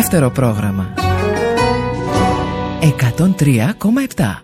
δεύτερο πρόγραμμα. 103,7.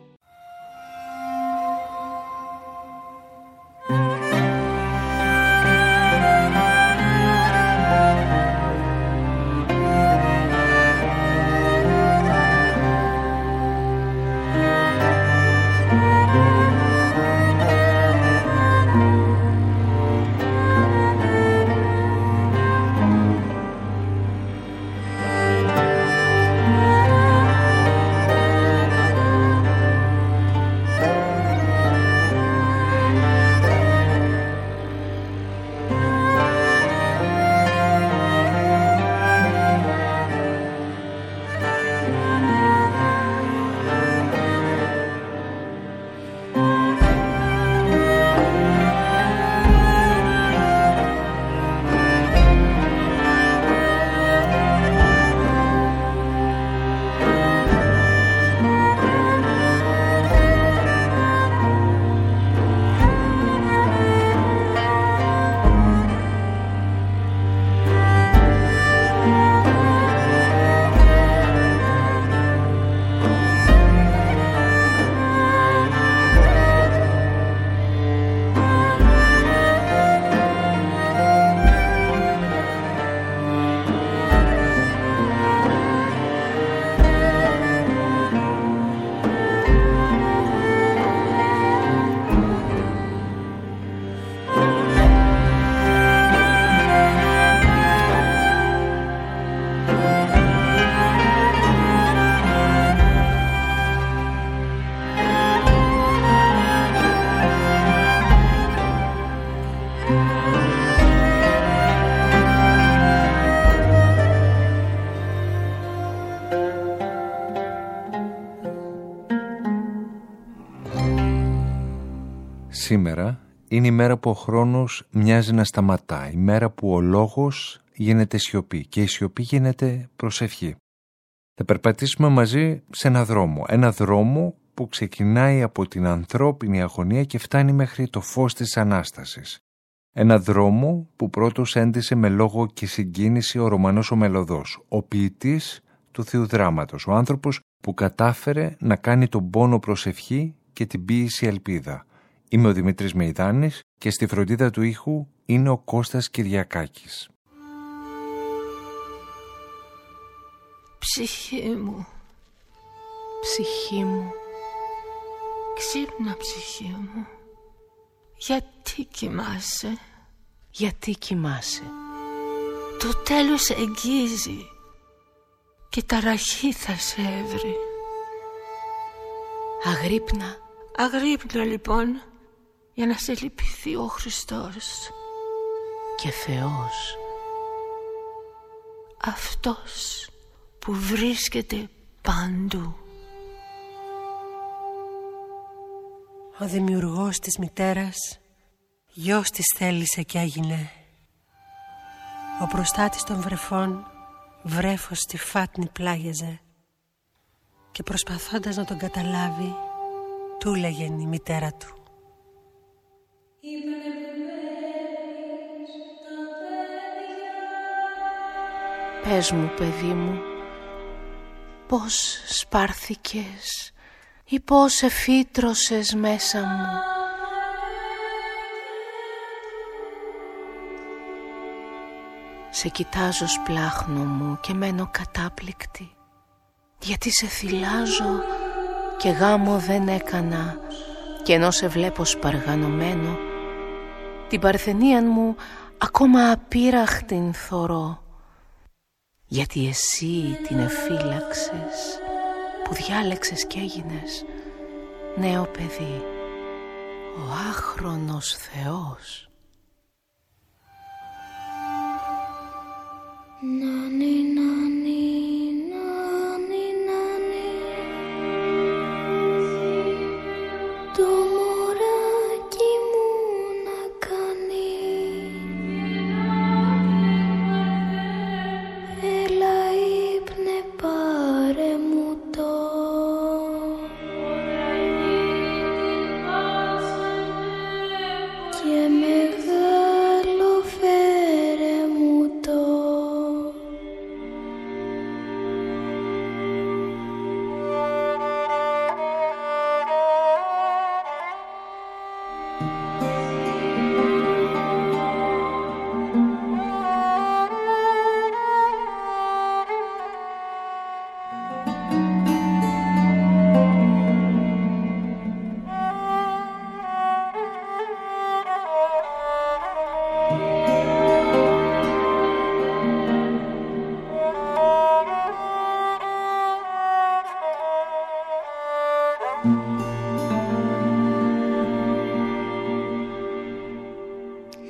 Σήμερα είναι η μέρα που ο χρόνος μοιάζει να σταματά, η μέρα που ο λόγος γίνεται σιωπή και η σιωπή γίνεται προσευχή. Θα περπατήσουμε μαζί σε ένα δρόμο που ξεκινάει από την ανθρώπινη αγωνία και φτάνει μέχρι το φως της Ανάστασης. Ένα δρόμο που πρώτος έντισε με λόγο και συγκίνηση ο Ρωμανός ο Μελωδός, ο ποιητής του Θείου Δράματος, ο άνθρωπος που κατάφερε να κάνει τον πόνο προσευχή και την ποίηση ελπίδα. Είμαι ο Δημήτρης Μεϊδάνης και στη φροντίδα του ήχου είναι ο Κώστας Κυριακάκης. Ψυχή μου, ψυχή μου, ξύπνα ψυχή μου. Γιατί κοιμάσαι? Γιατί κοιμάσαι? Το τέλος εγγίζει και ταραχή θα σε έβρει. Αγρύπνα. Αγρύπνα λοιπόν, για να σε λυπηθεί ο Χριστός και Θεός, αυτός που βρίσκεται παντού. Ο δημιουργός της μητέρας γιος της θέλησε κι έγινε. Ο προστάτης των βρεφών βρέφος στη φάτνη πλάγιαζε και προσπαθώντας να τον καταλάβει του λέγεν η μητέρα του: Πες μου, παιδί μου, πώς σπάρθηκες ή πώς εφύτρωσες μέσα μου. Σε κοιτάζω σπλάχνο μου και μένω κατάπληκτη, γιατί σε θυλάζω και γάμο δεν έκανα, και ενώ σε βλέπω σπαργανωμένο, την παρθενίαν μου ακόμα απείραχτην θωρώ, γιατί εσύ την εφύλαξες που διάλεξες κι έγινες νέο παιδί, ο άχρονος Θεός. Νάνι, νάνι, νάνι, νάνι, το μωράκι μου να κάνει. Έλα ύπνε, πάρε μου το. Και μεγάλο φέρε μου το.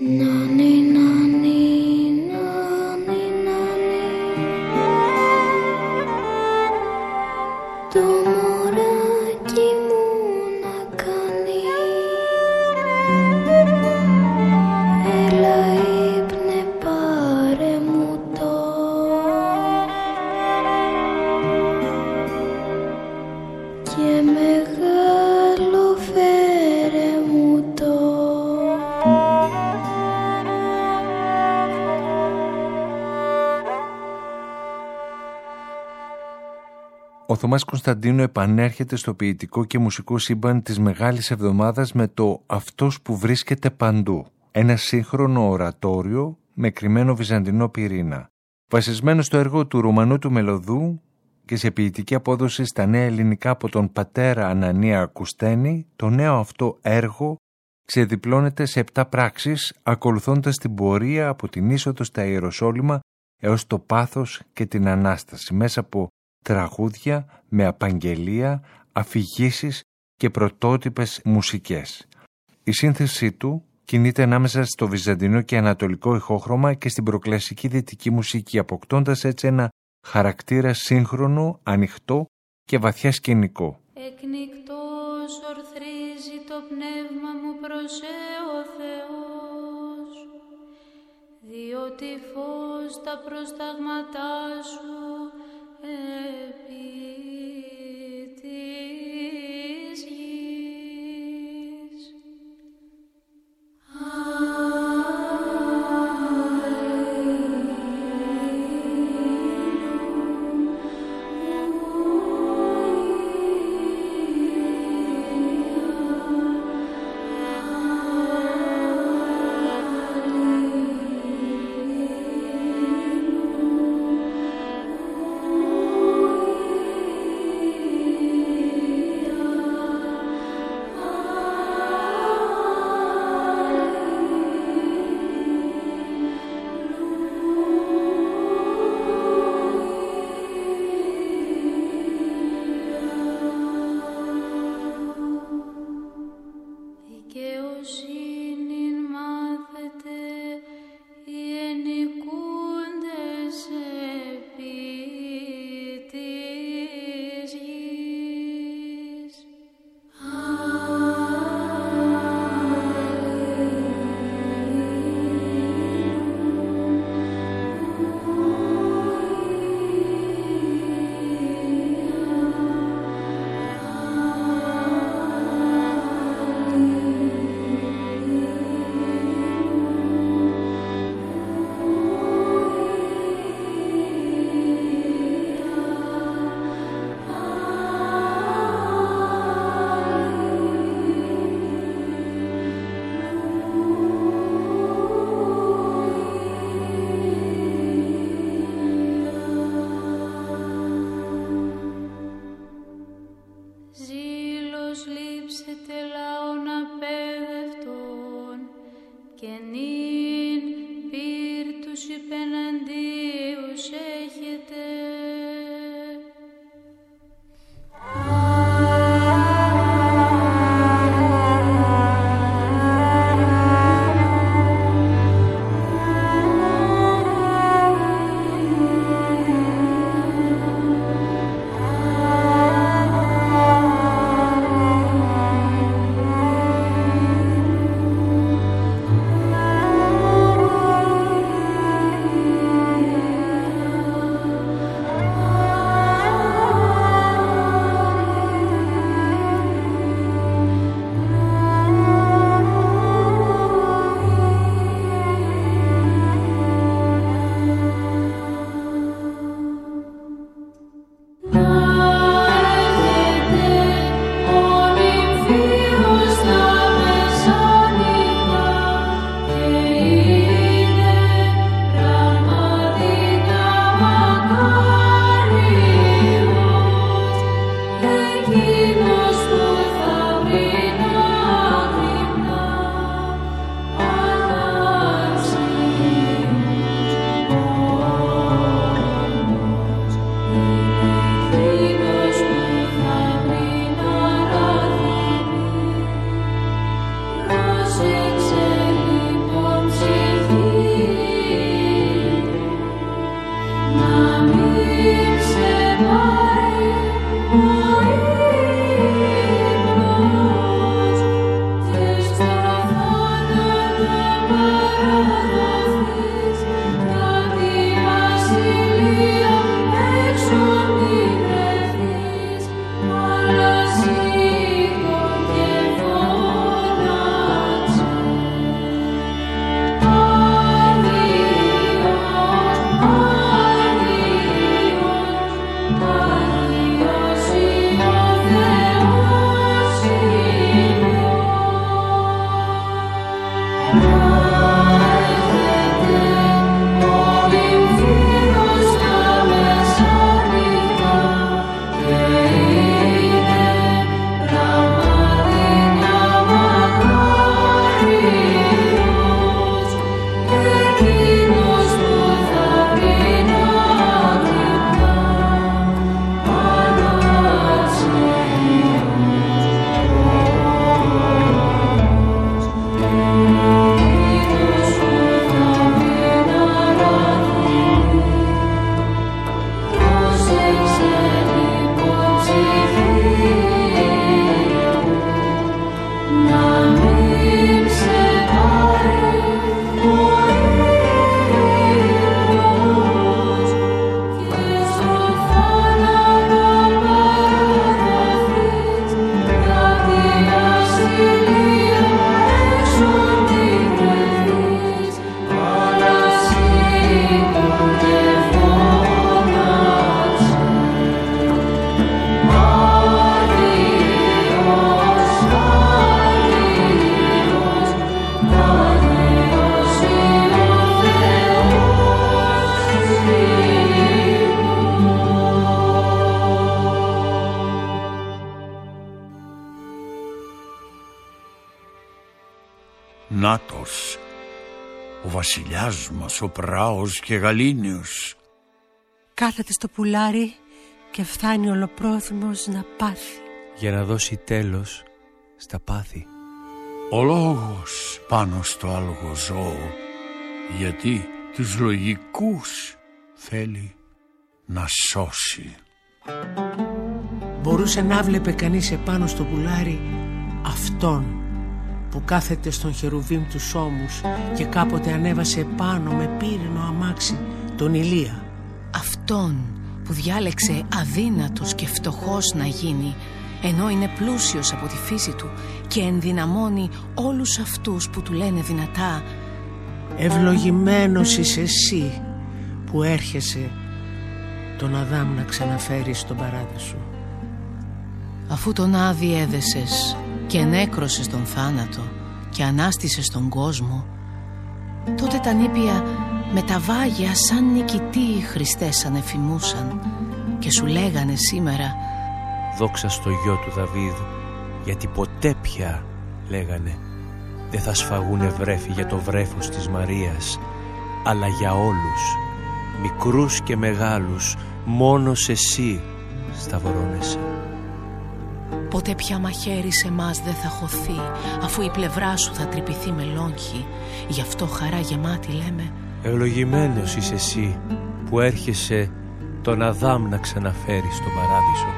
Ο Θωμάς Κωνσταντίνου επανέρχεται στο ποιητικό και μουσικό σύμπαν της Μεγάλης Εβδομάδας με το «Αυτός που βρίσκεται παντού», ένα σύγχρονο ορατόριο με κρυμμένο βυζαντινό πυρήνα. Βασισμένο στο έργο του Ρουμανού του Μελωδού και σε ποιητική απόδοση στα νέα ελληνικά από τον πατέρα Ανανία Κουστένη, το νέο αυτό έργο ξεδιπλώνεται σε 7 πράξεις, ακολουθώντας την πορεία από την είσοδο στα Ιεροσόλυμα έως το πάθος και την Ανάσταση, μέσα από τραγούδια με απαγγελία, αφηγήσεις και πρωτότυπες μουσικές. Η σύνθεσή του κινείται ανάμεσα στο βυζαντινό και ανατολικό ηχόχρωμα και στην προκλασική δυτική μουσική, αποκτώντας έτσι ένα χαρακτήρα σύγχρονο, ανοιχτό και βαθιά σκηνικό. Εκνικτός ορθρίζει το πνεύμα μου προς ο Θεός, διότι φως τα προστάγματά σου επί της γης. Νάτος, ο βασιλιάς μας, ο πράος και γαλήνιος. Κάθεται στο πουλάρι και φτάνει ολοπρόθυμος να πάθει. Για να δώσει τέλος στα πάθη. Ο λόγος πάνω στο άλογο ζώο, γιατί τους λογικούς θέλει να σώσει. Μπορούσε να βλέπει κανείς επάνω στο πουλάρι αυτόν που κάθεται στον χερουβίμ τους ώμους και κάποτε ανέβασε επάνω με πύρινο αμάξι τον Ηλία. Αυτόν που διάλεξε αδύνατος και φτωχός να γίνει, ενώ είναι πλούσιος από τη φύση του και ενδυναμώνει όλους αυτούς που του λένε δυνατά. Ευλογημένος είσαι εσύ που έρχεσαι τον Αδάμ να ξαναφέρεις στον παράδεισο. Αφού τον Άδη έδεσες και ενέκρωσες τον θάνατο και ανάστησες τον κόσμο, τότε τα νήπια με τα βάγια σαν νικητοί Χριστές ανεφημούσαν και σου λέγανε σήμερα «Δόξα στο γιο του Δαβίδ, γιατί ποτέ πια», λέγανε, «δεν θα σφαγούνε βρέφη για το βρέφος της Μαρίας, αλλά για όλους, μικρούς και μεγάλους, μόνος εσύ σταυρώνεσαι». Ποτέ πια μαχαίρι σε μας δεν θα χωθεί, αφού η πλευρά σου θα τρυπηθεί με λόγχη. Γι' αυτό χαρά γεμάτη λέμε «Ευλογημένος είσαι εσύ που έρχεσαι τον Αδάμ να ξαναφέρεις στον παράδεισο».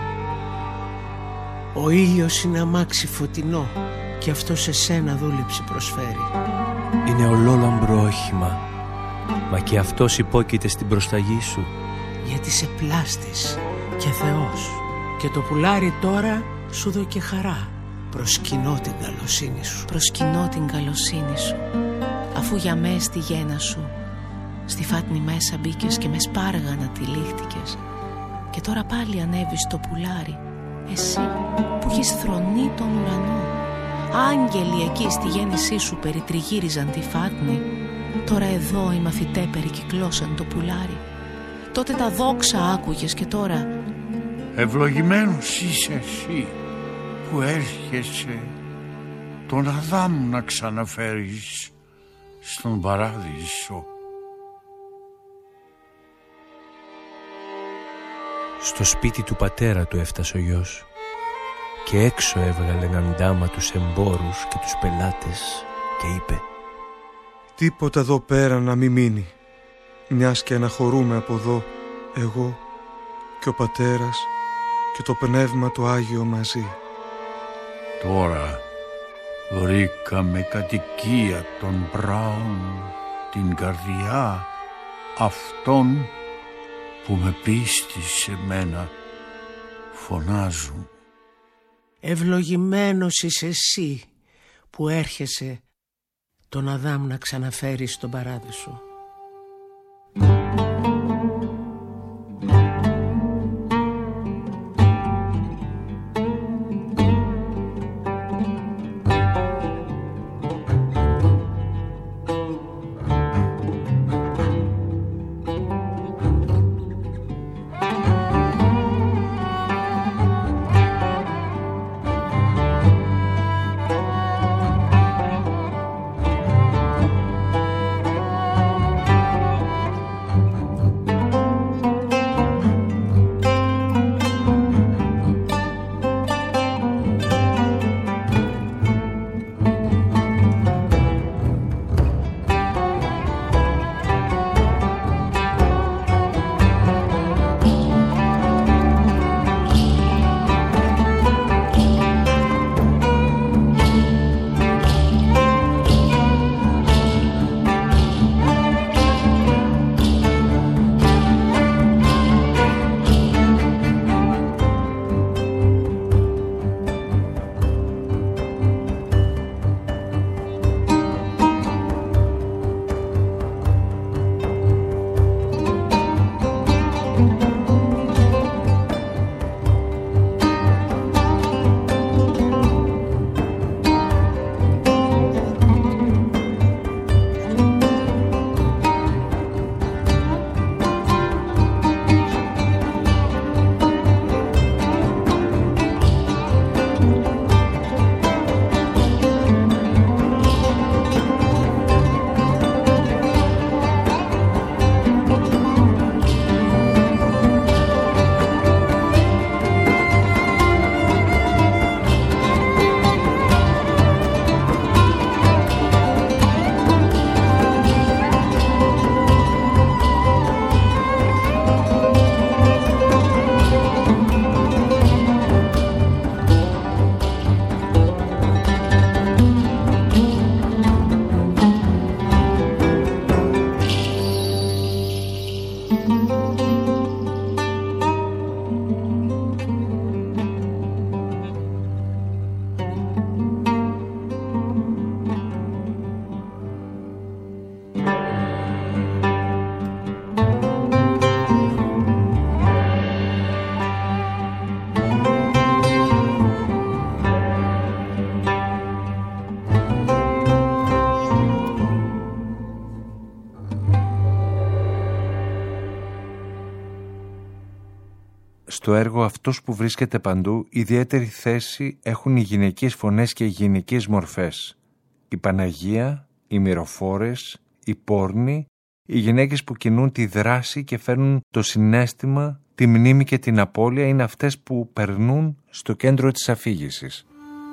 Ο ήλιος είναι αμάξι φωτεινό και αυτό σε σένα δούλεψη προσφέρει. Είναι ολόλαμπρο όχημα, μα και αυτός υπόκειται στην προσταγή σου. Γιατί σε πλάστης και Θεός, και το πουλάρι τώρα σου δω και χαρά. Προσκυνώ την καλοσύνη σου. Προσκυνώ την καλοσύνη σου. Αφού για μέ στη γέννα σου στη φάτνη μέσα μπήκες και με σπάργανα τυλίχτηκες, και τώρα πάλι ανέβεις στο πουλάρι, εσύ που έχεις θρονεί τον ουρανό. Άγγελοι εκεί στη γέννησή σου περιτριγύριζαν τη φάτνη, τώρα εδώ οι μαθητέ περικυκλώσαν το πουλάρι. Τότε τα δόξα άκουγες και τώρα ευλογημένος είσαι εσύ που έρχεσαι τον Αδάμ να ξαναφέρεις στον παράδεισο. Στο σπίτι του πατέρα του έφτασε ο γιος και έξω έβγαλε αντάμα τους εμπόρους και τους πελάτες και είπε «Τίποτα εδώ πέρα να μην μείνει, μιας και αναχωρούμε από εδώ εγώ και ο πατέρας και το πνεύμα του Άγιο μαζί». Τώρα βρήκαμε κατοικία των πράων, την καρδιά αυτών που με πίστη σε μένα φωνάζουν. Ευλογημένος είσαι εσύ που έρχεσαι τον Αδάμ να ξαναφέρεις στον παράδεισο. στο έργο αυτός που βρίσκεται παντού, ιδιαίτερη θέση έχουν οι γυναικείες φωνές και οι γυναικείες μορφές. Η Παναγία, οι μυροφόρες, οι πόρνοι, οι γυναίκες που κινούν τη δράση και φέρνουν το συναίσθημα, τη μνήμη και την απώλεια, είναι αυτές που περνούν στο κέντρο της αφήγησης.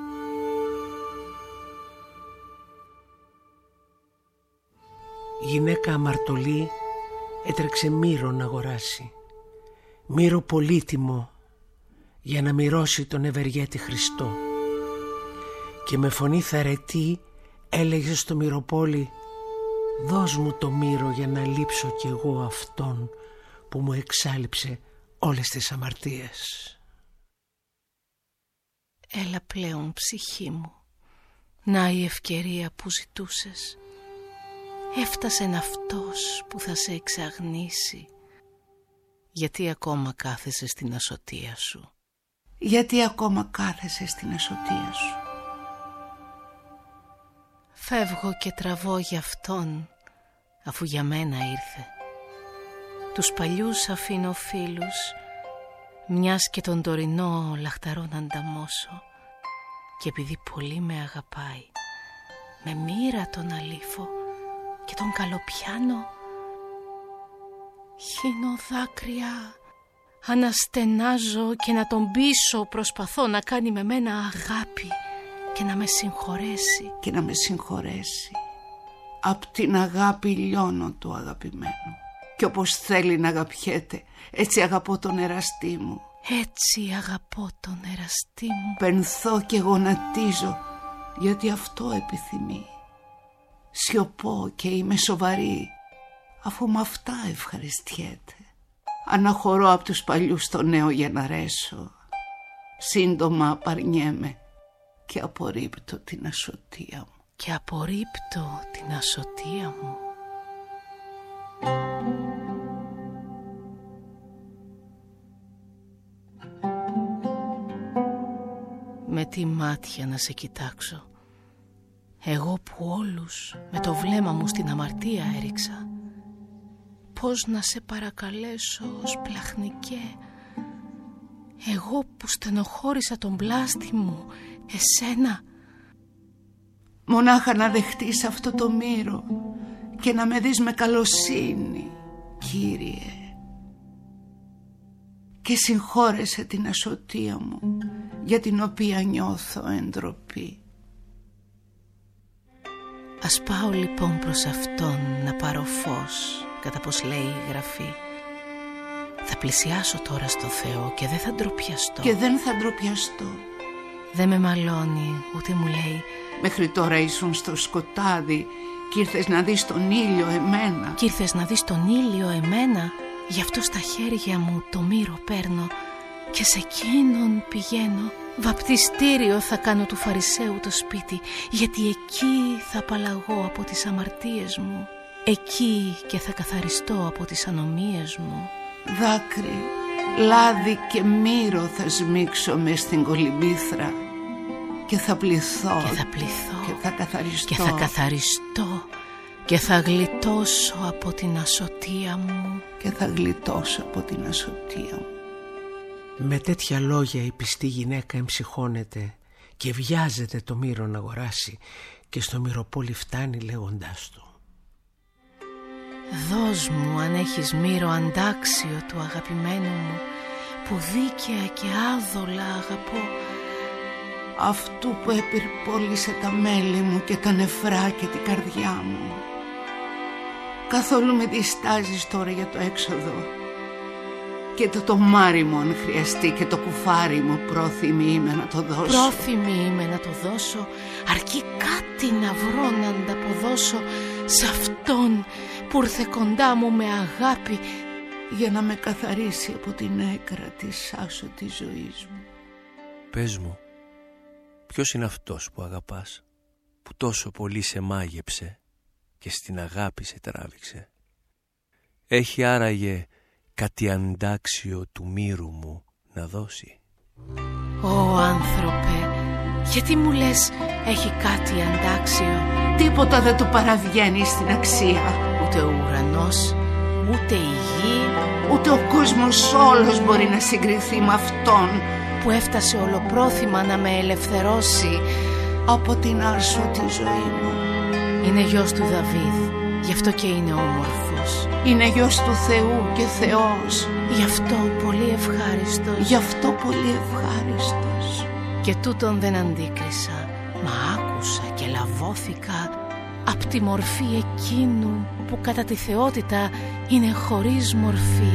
Η γυναίκα αμαρτωλή έτρεξε μύρο να αγοράσει. Μύρο πολύτιμο για να μυρώσει τον ευεργέτη Χριστό. Και με φωνή θαρετή έλεγε στο μυροπόλι: «Δώσ' μου το μύρο για να λείψω κι εγώ αυτόν που μου εξάλειψε όλες τις αμαρτίες». Έλα πλέον, ψυχή μου, να η ευκαιρία που ζητούσες. Έφτασεν αυτός που θα σε εξαγνίσει. Γιατί ακόμα κάθεσαι στην ασωτεία σου? Γιατί ακόμα κάθεσαι στην ασωτεία σου? Φεύγω και τραβώ για αυτόν, αφού για μένα ήρθε. Τους παλιούς αφήνω φίλους, μιας και τον τωρινό λαχταρό να ανταμώσω. Και επειδή πολύ με αγαπάει, με μοίρα τον αλήφω και τον καλοπιάνω. Χύνω δάκρυα, αναστενάζω και να τον πείσω προσπαθώ να κάνει με μένα αγάπη και να με συγχωρέσει. Και να με συγχωρέσει. Απ' την αγάπη λιώνω του αγαπημένου. Και όπως θέλει να αγαπιέται, έτσι αγαπώ τον εραστή μου. Έτσι αγαπώ τον εραστή μου. Πενθώ και γονατίζω, γιατί αυτό επιθυμεί. Σιωπώ και είμαι σοβαρή, αφού με αυτά ευχαριστιέται. Αναχωρώ από τους παλιούς το νέο για να ρέσω. Σύντομα απαρνιέμαι και απορρίπτω την ασωτεία μου. Και απορρίπτω την ασωτεία μου. Με τι μάτια να σε κοιτάξω, εγώ που όλους με το βλέμμα μου στην αμαρτία έριξα. Πώς να σε παρακαλέσω ως πλαχνικέ, εγώ που στενοχώρησα τον πλάστη μου, εσένα. Μονάχα να δεχτείς αυτό το μύρο και να με δεις με καλοσύνη, Κύριε. Και συγχώρεσε την ασωτεία μου, για την οποία νιώθω εντροπή. Ας πάω λοιπόν προς αυτόν να πάρω φως, κατά πως λέει η Γραφή. Θα πλησιάσω τώρα στο Θεό και δεν θα ντροπιαστώ. Και δεν θα ντροπιαστώ. Δεν με μαλώνει, ούτε μου λέει: μέχρι τώρα ήσουν στο σκοτάδι κι ήρθες να δεις τον ήλιο εμένα. Κι ήρθες να δεις τον ήλιο εμένα. Γι' αυτό στα χέρια μου το μύρο παίρνω και σε εκείνον πηγαίνω. Βαπτιστήριο θα κάνω του Φαρισαίου το σπίτι, γιατί εκεί θα απαλλαγώ από τις αμαρτίες μου. Εκεί και θα καθαριστώ από τις ανομίες μου. Δάκρυ, λάδι και μύρο θα σμίξω μες στην κολυμβήθρα και θα πληθώ. Και θα πληθώ. Και θα καθαριστώ. Και θα καθαριστώ. Και θα γλιτώσω από την ασωτεία μου. Και θα γλιτώσω από την ασωτεία μου. Με τέτοια λόγια η πιστή γυναίκα εμψυχώνεται και βιάζεται το μύρο να αγοράσει και στο μυροπόλι φτάνει λέγοντάς του: δώσ' μου αν έχεις μύρο αντάξιο του αγαπημένου μου, που δίκαια και άδολα αγαπώ. Αυτού που επιρπόλησε τα μέλη μου και τα νεφρά και την καρδιά μου. Καθόλου με διστάζεις τώρα για το έξοδο. Και το τομάρι μου αν χρειαστεί και το κουφάρι μου πρόθυμη είμαι να το δώσω. Πρόθυμη είμαι να το δώσω, αρκεί κάτι να βρω να ανταποδώσω σε αυτόν που ήρθε κοντά μου με αγάπη, για να με καθαρίσει από την έκρα της άσωτης ζωής μου. Πες μου, ποιος είναι αυτός που αγαπάς, που τόσο πολύ σε μάγεψε και στην αγάπη σε τράβηξε? Έχει άραγε κάτι αντάξιο του μύρου μου να δώσει? Ω άνθρωπε, γιατί μου λες έχει κάτι αντάξιο? Τίποτα δεν του παραβγαίνει στην αξία. Ούτε ο ουρανός, ούτε η γη, ούτε ο κόσμος όλος μπορεί να συγκριθεί με αυτόν που έφτασε ολοπρόθυμα να με ελευθερώσει από την άρσωτη ζωή μου. Είναι γιος του Δαβίδ, γι' αυτό και είναι όμορφος. Είναι γιος του Θεού και Θεός, γι' αυτό πολύ ευχάριστος. γι' αυτό πολύ ευχάριστος. Και τούτον δεν αντίκρισα, μα άκουσα και λαβώθηκα απ' τη μορφή εκείνου που κατά τη θεότητα είναι χωρίς μορφή.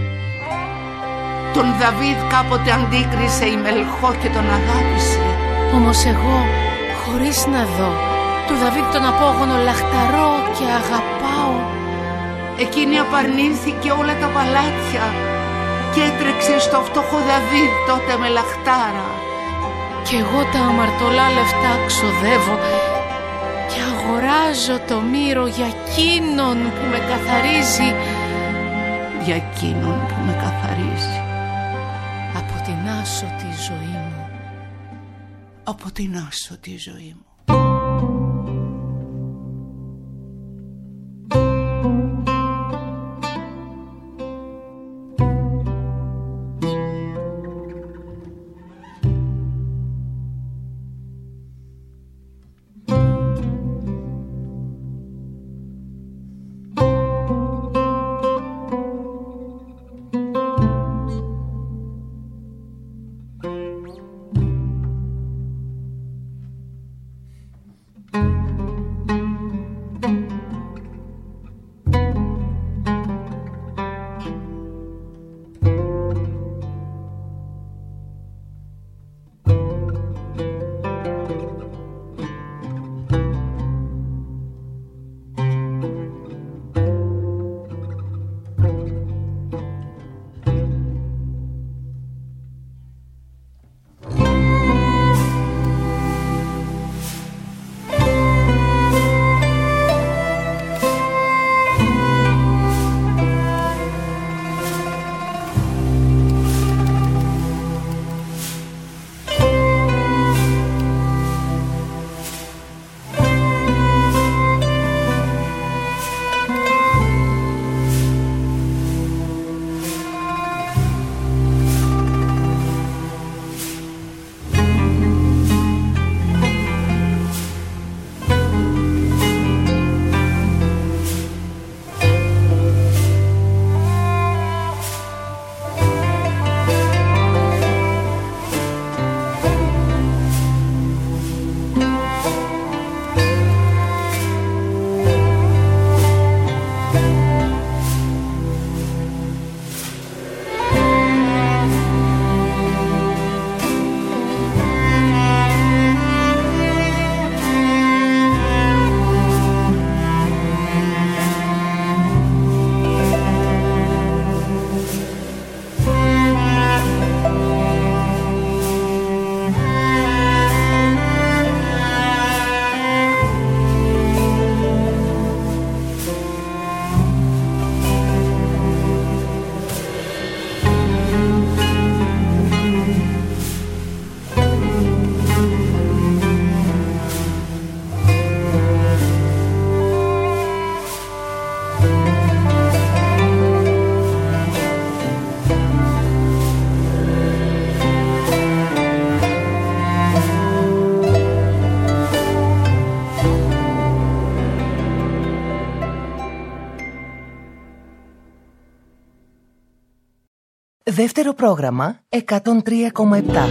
Τον Δαβίδ κάποτε αντίκρισε η Μελχώ και τον αγάπησε. Όμως εγώ, χωρίς να δω, του Δαβίδ τον απόγονο λαχταρώ και αγαπάω. Εκείνη απαρνήθηκε όλα τα παλάτια και έτρεξε στο φτωχό Δαβίδ τότε με λαχτάρα. Κι εγώ τα αμαρτωλά λεφτά ξοδεύω και αγοράζω το μύρο για εκείνον που με καθαρίζει. Για εκείνον που με καθαρίζει. Από την άσωτη ζωή μου. Από την άσωτη ζωή μου. Δεύτερο πρόγραμμα 103,7.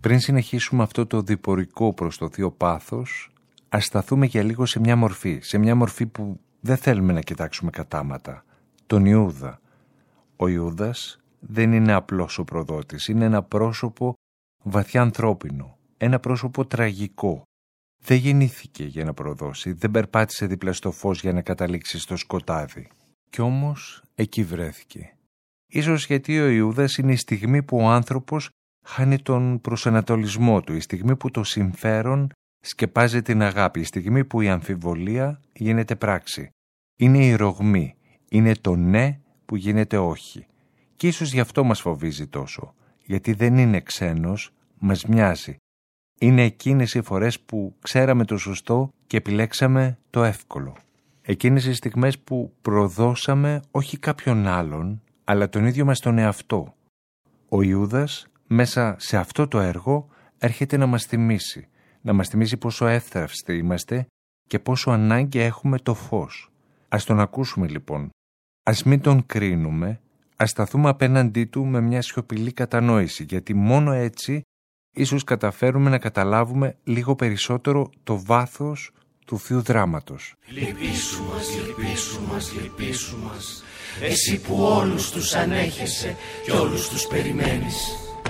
Πριν συνεχίσουμε αυτό το διπορικό προς το θείο πάθος, ας σταθούμε για λίγο σε μια μορφή που δεν θέλουμε να κοιτάξουμε κατάματα. Τον Ιούδα. Ο Ιούδας δεν είναι απλός ο προδότης, είναι ένα πρόσωπο βαθιά ανθρώπινο, ένα πρόσωπο τραγικό. Δεν γεννήθηκε για να προδώσει, δεν περπάτησε δίπλα στο φως για να καταλήξει στο σκοτάδι. Κι όμως εκεί βρέθηκε. Ίσως γιατί ο Ιούδας είναι η στιγμή που ο άνθρωπος χάνει τον προσανατολισμό του, η στιγμή που το συμφέρον σκεπάζει την αγάπη, η στιγμή που η αμφιβολία γίνεται πράξη. Είναι η ρογμή, είναι το ναι που γίνεται όχι. Και ίσως γι' αυτό μας φοβίζει τόσο, γιατί δεν είναι ξένος, μας μοιάζει. Είναι εκείνες οι φορές που ξέραμε το σωστό και επιλέξαμε το εύκολο. Εκείνες οι στιγμές που προδώσαμε όχι κάποιον άλλον, αλλά τον ίδιο μας τον εαυτό. Ο Ιούδας μέσα σε αυτό το έργο έρχεται να μας θυμίσει πόσο εύθραυστοι είμαστε και πόσο ανάγκη έχουμε το φως. Ας τον ακούσουμε λοιπόν. Ας μην τον κρίνουμε, ας σταθούμε απέναντί του με μια σιωπηλή κατανόηση, γιατί μόνο έτσι ίσως καταφέρουμε να καταλάβουμε λίγο περισσότερο το βάθος του θείου δράματος. Λυπήσου μας, λυπήσου μας, λυπήσου μας, εσύ που όλους τους ανέχεσαι και όλους τους περιμένεις.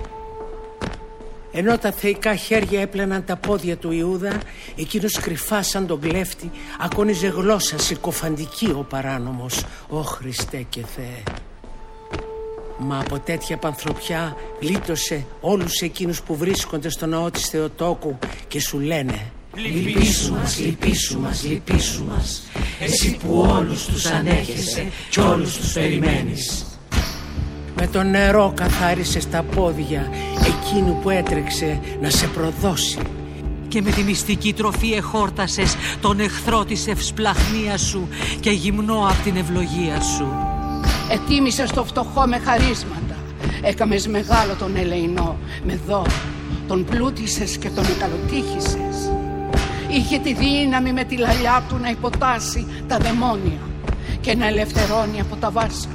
Ενώ τα θεϊκά χέρια έπλαιναν τα πόδια του Ιούδα, εκείνος κρυφά σαν τον κλέφτη ακόνιζε γλώσσα συκοφαντική ο παράνομος. Ω Χριστέ και Θεέ! Μα από τέτοια πανθρωπιά γλίτωσε όλους εκείνους που βρίσκονται στο ναό της Θεοτόκου και σου λένε: Λυπήσου μας, λυπήσου μας, λυπήσου μας, εσύ που όλους τους ανέχεσαι και όλους τους περιμένεις. Με το νερό καθάρισες τα πόδια εκείνου που έτρεξε να σε προδώσει. Και με τη μυστική τροφή εχόρτασες τον εχθρό της ευσπλαχνίας σου και γυμνό απ' την ευλογία σου. Ετίμησες το φτωχό με χαρίσματα, έκαμες μεγάλο τον ελεεινό με δώρο, τον πλούτησες και τον εκαλοτύχησες. Είχε τη δύναμη με τη λαλιά του να υποτάσει τα δαιμόνια και να ελευθερώνει από τα βάσανα.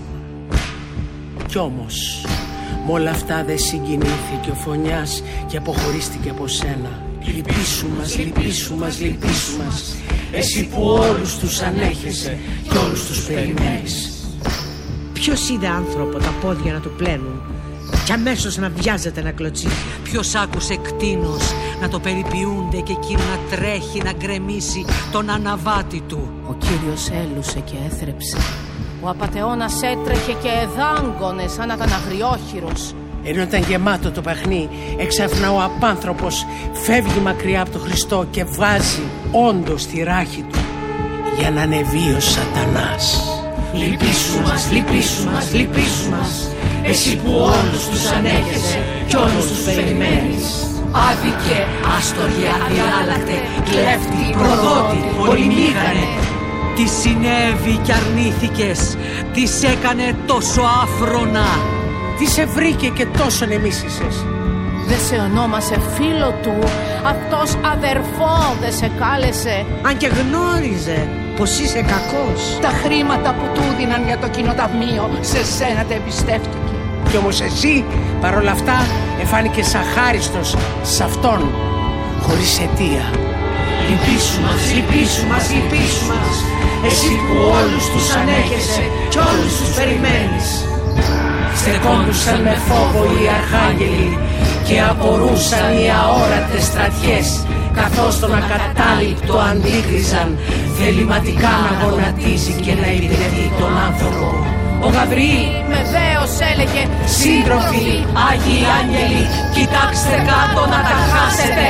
Κι όμως με όλα αυτά δεν συγκινήθηκε ο Φωνιάς και αποχωρίστηκε από σένα. Λυπήσου μας, λυπήσου μας, λυπήσου μας, εσύ που όλους τους ανέχεσαι και όλους τους περιμένεις. Ποιος είδε άνθρωπο τα πόδια να του πλένουν κι αμέσως να βιάζεται να κλωτσίσει? Ποιος άκουσε κτήνος να το περιποιούνται και εκείνο να τρέχει να γκρεμίσει τον αναβάτη του? Ο Κύριος έλουσε και έθρεψε. Ο απατεώνας έτρεχε και εδάγκωνε σαν να ήταν αγριόχειρος. Ενώ ήταν γεμάτο το παχνί, έξαφνα ο απάνθρωπος φεύγει μακριά από τον Χριστό και βάζει όντως τη ράχη του για να ανεβεί ο Σατανάς. Λυπήσου μας, λυπήσου μας, λυπήσου μας, εσύ που όλους τους ανέχεσαι και όλους τους περιμένεις. Άδικε, άστογε, αδιάλακτε, κλέφτη, προδότη, ολιμήγανε. Τι συνέβη κι αρνήθηκες, τι σ' έκανε τόσο άφρονα? Τι σε βρήκε και τόσο νεμίσησες? Δεν σε ονόμασε φίλο του, αυτός αδερφό δεν σε κάλεσε? Αν και γνώριζε πως είσαι κακός. Τα χρήματα που του δίναν για το κοινοταμείο σε σένα τα εμπιστεύτηκε. Κι όμως εσύ παρόλα αυτά εφάνηκες αχάριστος σε αυτόν χωρίς αιτία. Λυπήσου μας, λυπήσου μας, λυπήσου μας, εσύ που όλους τους ανέχεσαι και όλους τους περιμένεις. Στεκόντουσαν με φόβο οι αρχάγγελοι και απορούσαν οι αόρατες στρατιές, καθώς τον ακατάληπτο αντίκριζαν θεληματικά να γονατίζει και να υπηρετεί τον άνθρωπο. Ο Γαβριήλ με δέος έλεγε: σύντροφοι, Άγιοι Άγγελοι, κοιτάξτε κάτω να τα χάσετε.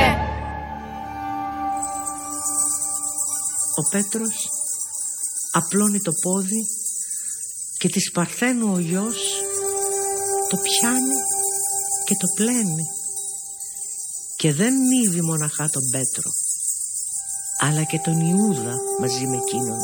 Ο Πέτρος απλώνει το πόδι και της Παρθένου ο γιος το πιάνει και το πλένει και δεν μύβει μοναχά τον Πέτρο αλλά και τον Ιούδα μαζί με εκείνον.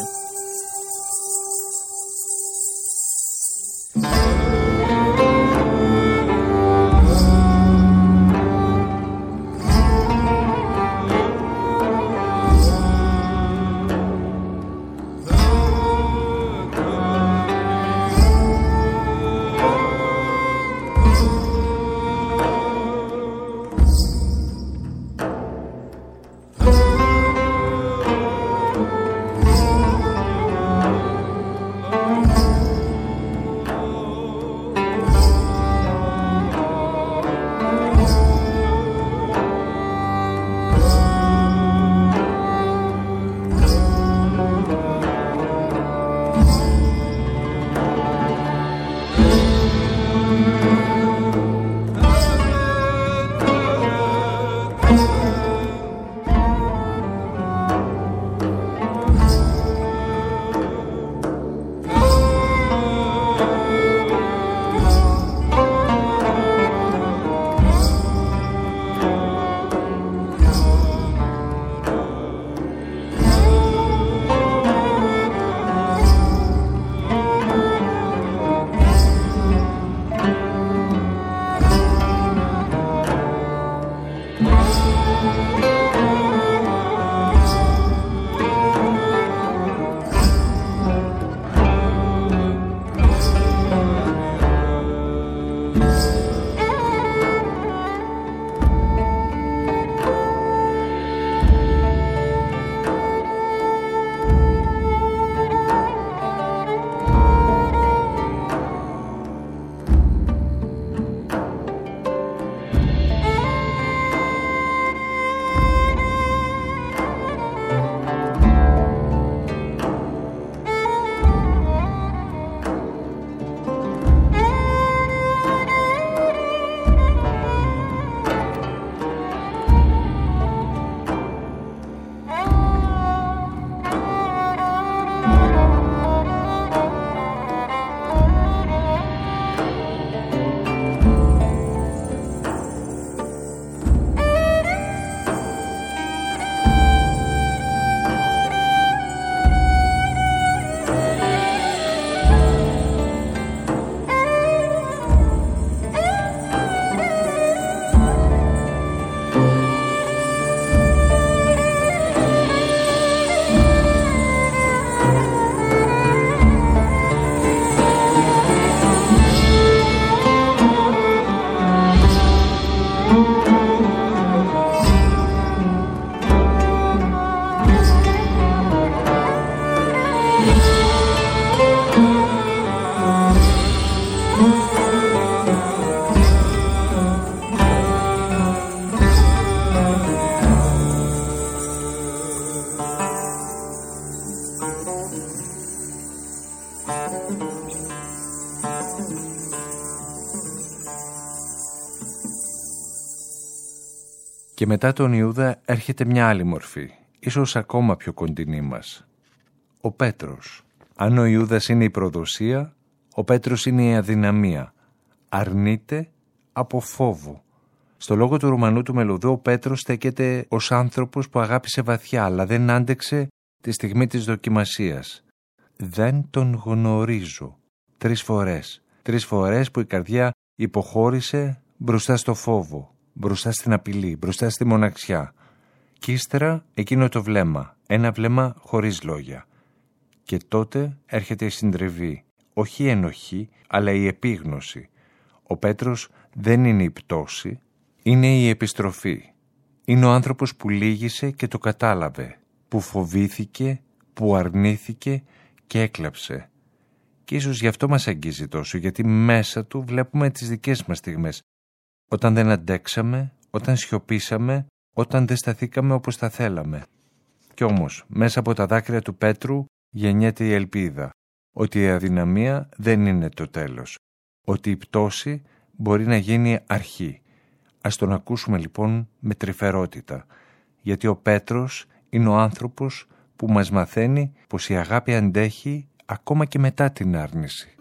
Και μετά τον Ιούδα έρχεται μια άλλη μορφή, ίσως ακόμα πιο κοντινή μας. Ο Πέτρος. Αν ο Ιούδας είναι η προδοσία, ο Πέτρος είναι η αδυναμία. Αρνείται από φόβο. Στο λόγο του Ρουμανού του Μελωδού, ο Πέτρος στέκεται ως άνθρωπος που αγάπησε βαθιά, αλλά δεν άντεξε τη στιγμή της δοκιμασίας. Δεν τον γνωρίζω. 3 φορές. 3 φορές που η καρδιά υποχώρησε μπροστά στο φόβο, μπροστά στην απειλή, μπροστά στη μοναξιά. Κι ύστερα εκείνο το βλέμμα, ένα βλέμμα χωρίς λόγια. Και τότε έρχεται η συντριβή, όχι η ενοχή, αλλά η επίγνωση. Ο Πέτρος δεν είναι η πτώση, είναι η επιστροφή. Είναι ο άνθρωπος που λύγησε και το κατάλαβε, που φοβήθηκε, που αρνήθηκε και έκλαψε. Και ίσως γι' αυτό μας αγγίζει τόσο, γιατί μέσα του βλέπουμε τις δικές μας στιγμές. Όταν δεν αντέξαμε, όταν σιωπήσαμε, όταν δεν σταθήκαμε όπως θα θέλαμε. Κι όμως, μέσα από τα δάκρυα του Πέτρου γεννιέται η ελπίδα, ότι η αδυναμία δεν είναι το τέλος, ότι η πτώση μπορεί να γίνει αρχή. Ας τον ακούσουμε λοιπόν με τρυφερότητα, γιατί ο Πέτρος είναι ο άνθρωπος που μας μαθαίνει πως η αγάπη αντέχει ακόμα και μετά την άρνηση.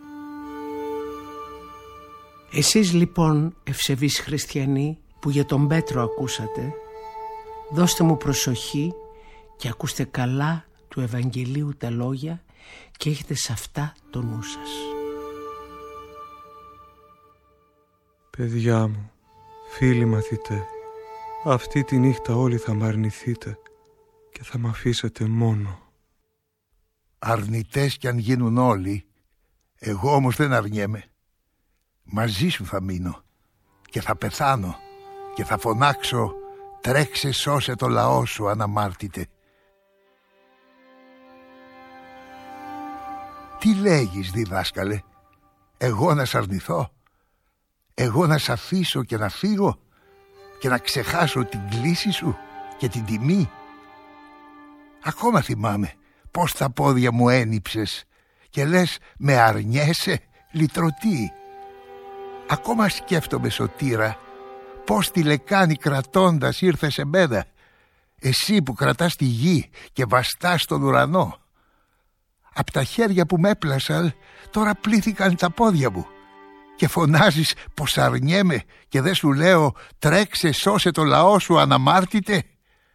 Εσείς λοιπόν, ευσεβείς χριστιανοί, που για τον Πέτρο ακούσατε, δώστε μου προσοχή και ακούστε καλά του Ευαγγελίου τα λόγια και έχετε σε αυτά το νου σας. Παιδιά μου, φίλοι μαθητέ, αυτή τη νύχτα όλοι θα μ' αρνηθείτε και θα μ' αφήσετε μόνο. Αρνητές κι αν γίνουν όλοι, εγώ όμως δεν αρνιέμαι. Μαζί σου θα μείνω και θα πεθάνω και θα φωνάξω «Τρέξε, σώσε το λαό σου, αναμάρτητε». Τι λέγεις, διδάσκαλε, εγώ να σ' αρνηθώ, εγώ να σ' αφήσω και να φύγω και να ξεχάσω την κλίση σου και την τιμή? Ακόμα θυμάμαι πως τα πόδια μου ένυψες και λες με αρνιέσαι, λυτρωτή. Ακόμα σκέφτομαι, σωτήρα, πως τη λεκάνη κρατώντας ήρθε σε μένα, εσύ που κρατάς τη γη και βαστάς τον ουρανό. Απ' τα χέρια που με έπλασαν τώρα πλήθηκαν τα πόδια μου και φωνάζεις πως αρνιέμαι και δεν σου λέω «Τρέξε, σώσε το λαό σου, αναμάρτητε».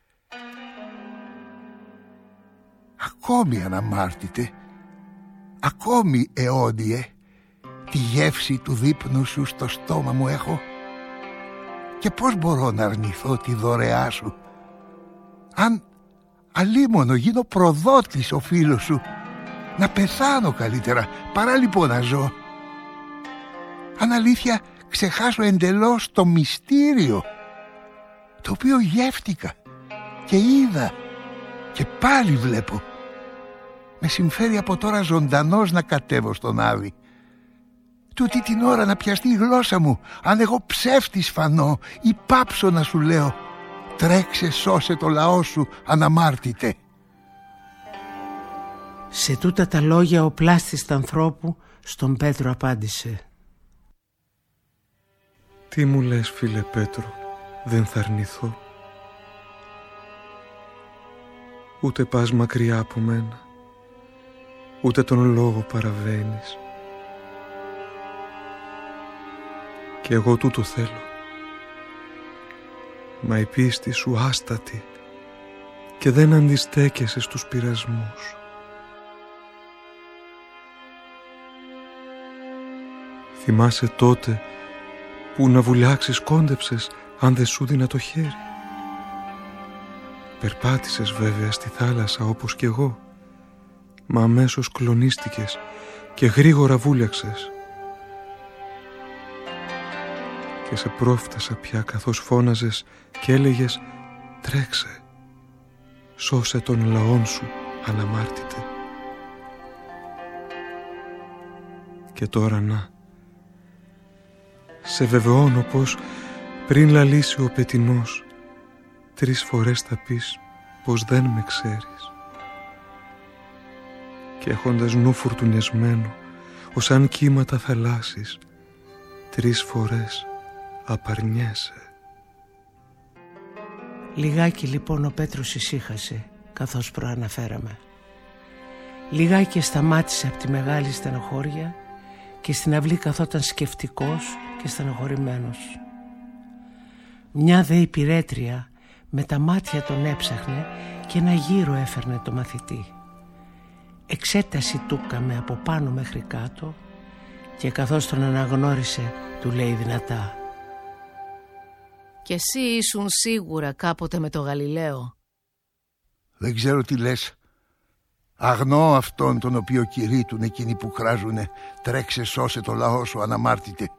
Ακόμη αναμάρτητε, ακόμη αιώνιε, τη γεύση του δείπνου σου στο στόμα μου έχω. Και πώς μπορώ να αρνηθώ τη δωρεά σου, αν αλίμονο γίνω προδότης ο φίλος σου, να πεθάνω καλύτερα παρά λοιπόν να ζω. Αν αλήθεια ξεχάσω εντελώς το μυστήριο, το οποίο γεύτηκα και είδα και πάλι βλέπω. Με συμφέρει από τώρα ζωντανός να κατέβω στον Άδη. Τούτη την ώρα να πιαστεί η γλώσσα μου, αν εγώ ψεύτης φανώ ή πάψω να σου λέω «Τρέξε, σώσε το λαό σου, αναμάρτητε». Σε τούτα τα λόγια ο πλάστης του ανθρώπου στον Πέτρο απάντησε «Τι μου λες, φίλε Πέτρο, δεν θα αρνηθώ. Ούτε πας μακριά από μένα, ούτε τον λόγο παραβαίνεις. Και εγώ τούτο θέλω. Μα η πίστη σου άστατη και δεν αντιστέκεσαι στους πειρασμούς. Θυμάσαι τότε που να βουλιάξεις κόντεψες αν δεν σου δίνα το χέρι. Περπάτησες βέβαια στη θάλασσα όπως κι εγώ, μα αμέσως κλονίστηκες και γρήγορα βούλιαξες. Και σε πρόφτασα πια καθώς φώναζες και έλεγες «Τρέξε, σώσε τον λαόν σου, αναμάρτητε». Και τώρα να, σε βεβαιώνω πως πριν λαλήσει ο πετεινός 3 φορές θα πεις πως δεν με ξέρεις. και έχοντας νου φουρτουνιασμένο, ως αν κύματα θαλάσσης, 3 φορές απαρνιέσαι. Λιγάκι λοιπόν ο Πέτρος ησύχασε, καθώς προαναφέραμε. Λιγάκι σταμάτησε από τη μεγάλη στενοχώρια και στην αυλή καθόταν σκεφτικός και στενοχωρημένος. Μια δε υπηρέτρια με τα μάτια τον έψαχνε και ένα γύρο έφερνε το μαθητή. Εξέταση του έκαμε από πάνω μέχρι κάτω και καθώς τον αναγνώρισε του λέει δυνατά: «Κι εσύ ήσουν σίγουρα κάποτε με το Γαλιλαίο». «Δεν ξέρω τι λες. Αγνώ αυτόν τον οποίο κηρύττουν εκείνοι που κράζουνε «Τρέξε σώσε το λαό σου αναμάρτητε».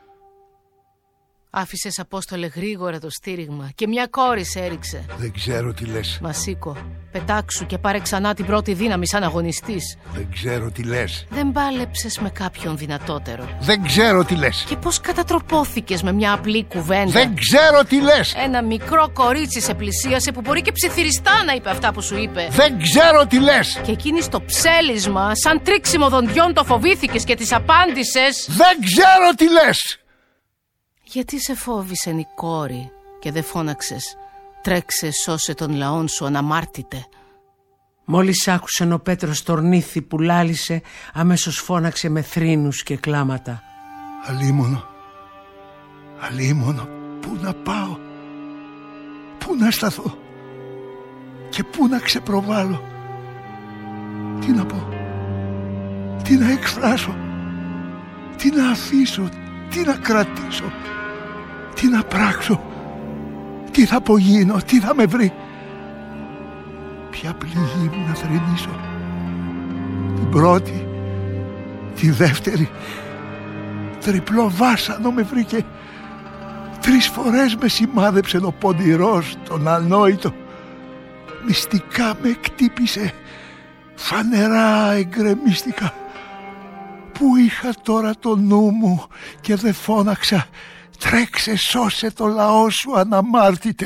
Άφησες, Απόστολε, γρήγορα το στήριγμα και μια κόρη σε έριξε. Δεν ξέρω τι λες. Μα σήκω, πετάξου και πάρε ξανά την πρώτη δύναμη σαν αγωνιστής. Δεν ξέρω τι λες. Δεν πάλεψες με κάποιον δυνατότερο. Δεν ξέρω τι λες. Και πώς κατατροπώθηκες με μια απλή κουβέντα. Δεν ξέρω τι λες. Ένα μικρό κορίτσι σε πλησίασε που μπορεί και ψιθυριστά να είπε αυτά που σου είπε. Δεν ξέρω τι λες. Και εκείνη στο ψέλισμα, σαν τρίξιμο δοντιών, το φοβήθηκες και της απάντησες. Δεν ξέρω τι λες. Γιατί σε φόβησε η κόρη και δεν φώναξες «Τρέξε σώσε τον λαόν σου αναμάρτητε»? Μόλις άκουσαν ο Πέτρος το ορνήθι που λάλησε, αμέσως φώναξε με θρήνους και κλάματα: «Αλίμονο, αλίμονο, πού να πάω, πού να σταθώ και πού να ξεπροβάλλω, τι να πω, τι να εκφράσω, τι να αφήσω, τι να κρατήσω, τι να πράξω, τι θα απογίνω, τι θα με βρει, ποια πληγή μου να θρηνήσω, την πρώτη, τη δεύτερη, τριπλό βάσανο με βρήκε, 3 φορές με σημάδεψε ο ποντηρός, τον ανόητο, μυστικά με εκτύπησε, φανερά εγκρεμίστηκα. Πού είχα τώρα το νου μου και δεν φώναξα «Τρέξε σώσε το λαό σου αναμάρτητε».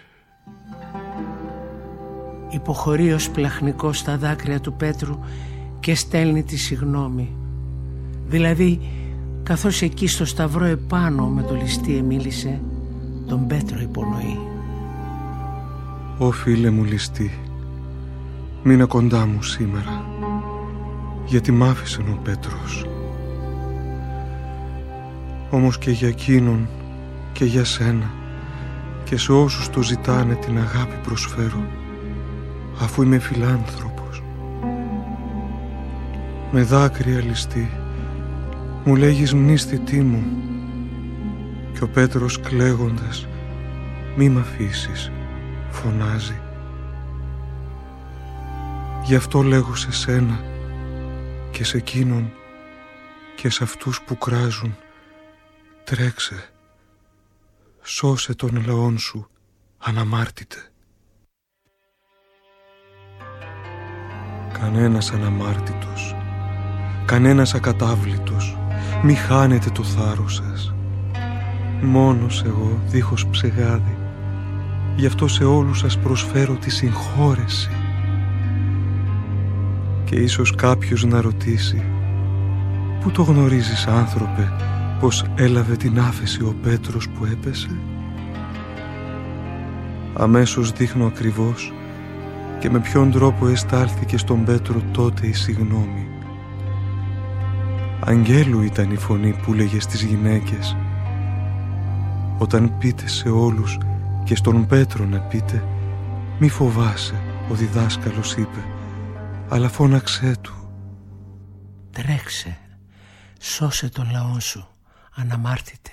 Υποχωρεί ο σπλαχνικός στα δάκρυα του Πέτρου και στέλνει τη συγνώμη. Δηλαδή, καθώς εκεί στο σταυρό επάνω με το ληστή εμίλησε, τον Πέτρο υπονοεί: «Ω φίλε μου ληστή, μείνε κοντά μου σήμερα, γιατί μ' άφησε ο Πέτρος. Όμως και για εκείνον και για σένα και σε όσους το ζητάνε την αγάπη προσφέρω, αφού είμαι φιλάνθρωπος. Με δάκρυα ληστή μου λέγεις μνήστητή μου, και ο Πέτρος κλαίγοντας μη μ' αφήσεις φωνάζει. Γι' αυτό λέγω σε σένα και σε εκείνον και σε αυτούς που κράζουν, τρέξε, σώσε τον λαόν σου αναμάρτητε». Κανένας αναμάρτητος, κανένας ακατάβλητος, μη χάνετε το θάρρος σας. Μόνος εγώ δίχως ψεγάδι, γι' αυτό σε όλους σας προσφέρω τη συγχώρεση. Και ίσως κάποιος να ρωτήσει, πού το γνωρίζεις άνθρωπε πως έλαβε την άφεση ο Πέτρος που έπεσε? Αμέσως δείχνω ακριβώς και με ποιον τρόπο εστάλθηκε στον Πέτρο τότε η συγνώμη. Αγγέλου ήταν η φωνή που λέγε στις γυναίκες, όταν πείτε σε όλους και στον Πέτρο να πείτε, μη φοβάσαι, ο διδάσκαλος είπε, αλλά φώναξέ του. Τρέξε, σώσε τον λαό σου αναμάρτητε.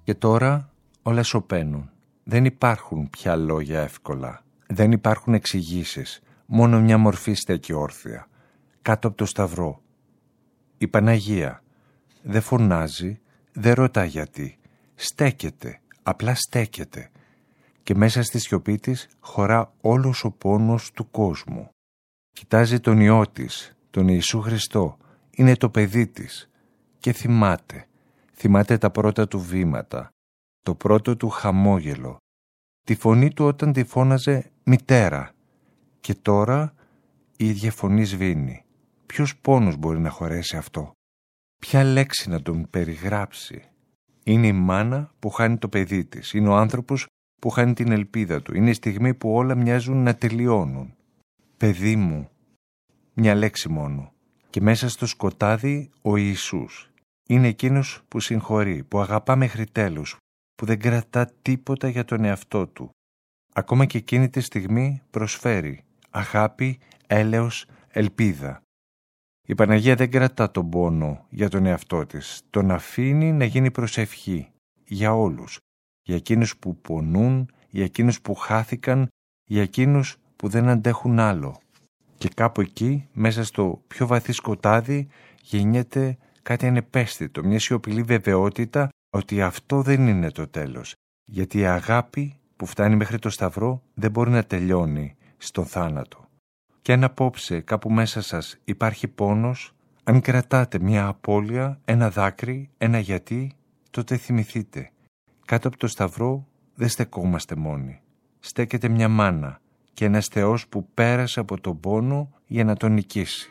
Και τώρα όλα σωπαίνουν. Δεν υπάρχουν πια λόγια εύκολα. Δεν υπάρχουν εξηγήσεις. Μόνο μια μορφή στέκει όρθια. Κάτω από το σταυρό. Η Παναγία δεν φωνάζει, δεν ρωτά γιατί. Στέκεται, απλά στέκεται. Και μέσα στη σιωπή της χωρά όλος ο πόνος του κόσμου. Κοιτάζει τον Υιό της, τον Ιησού Χριστό. Είναι το παιδί της. Και θυμάται. Θυμάται τα πρώτα του βήματα. Το πρώτο του χαμόγελο. Τη φωνή του όταν τη φώναζε μητέρα. Και τώρα η ίδια φωνή σβήνει. Ποιος πόνος μπορεί να χωρέσει αυτό? Ποια λέξη να τον περιγράψει? Είναι η μάνα που χάνει το παιδί της. Είναι ο άνθρωπος που χάνει την ελπίδα του. Είναι η στιγμή που όλα μοιάζουν να τελειώνουν. Παιδί μου. Μια λέξη μόνο. Και μέσα στο σκοτάδι ο Ιησούς. Είναι εκείνος που συγχωρεί, που αγαπά μέχρι τέλους, που δεν κρατά τίποτα για τον εαυτό του. Ακόμα και εκείνη τη στιγμή προσφέρει αγάπη, έλεος, ελπίδα. Η Παναγία δεν κρατά τον πόνο για τον εαυτό της. Τον αφήνει να γίνει προσευχή για όλους. Για εκείνους που πονούν, για εκείνους που χάθηκαν, για εκείνους που δεν αντέχουν άλλο. Και κάπου εκεί, μέσα στο πιο βαθύ σκοτάδι, γεννιέται κάτι ανεπαίσθητο, μια σιωπηλή βεβαιότητα ότι αυτό δεν είναι το τέλος. Γιατί η αγάπη που φτάνει μέχρι το σταυρό δεν μπορεί να τελειώνει στον θάνατο. Και αν απόψε κάπου μέσα σας υπάρχει πόνος, αν κρατάτε μια απώλεια, ένα δάκρυ, ένα γιατί, τότε θυμηθείτε. Κάτω από το σταυρό δεν στεκόμαστε μόνοι. Στέκεται μια μάνα και ένας Θεός που πέρασε από τον πόνο για να τον νικήσει.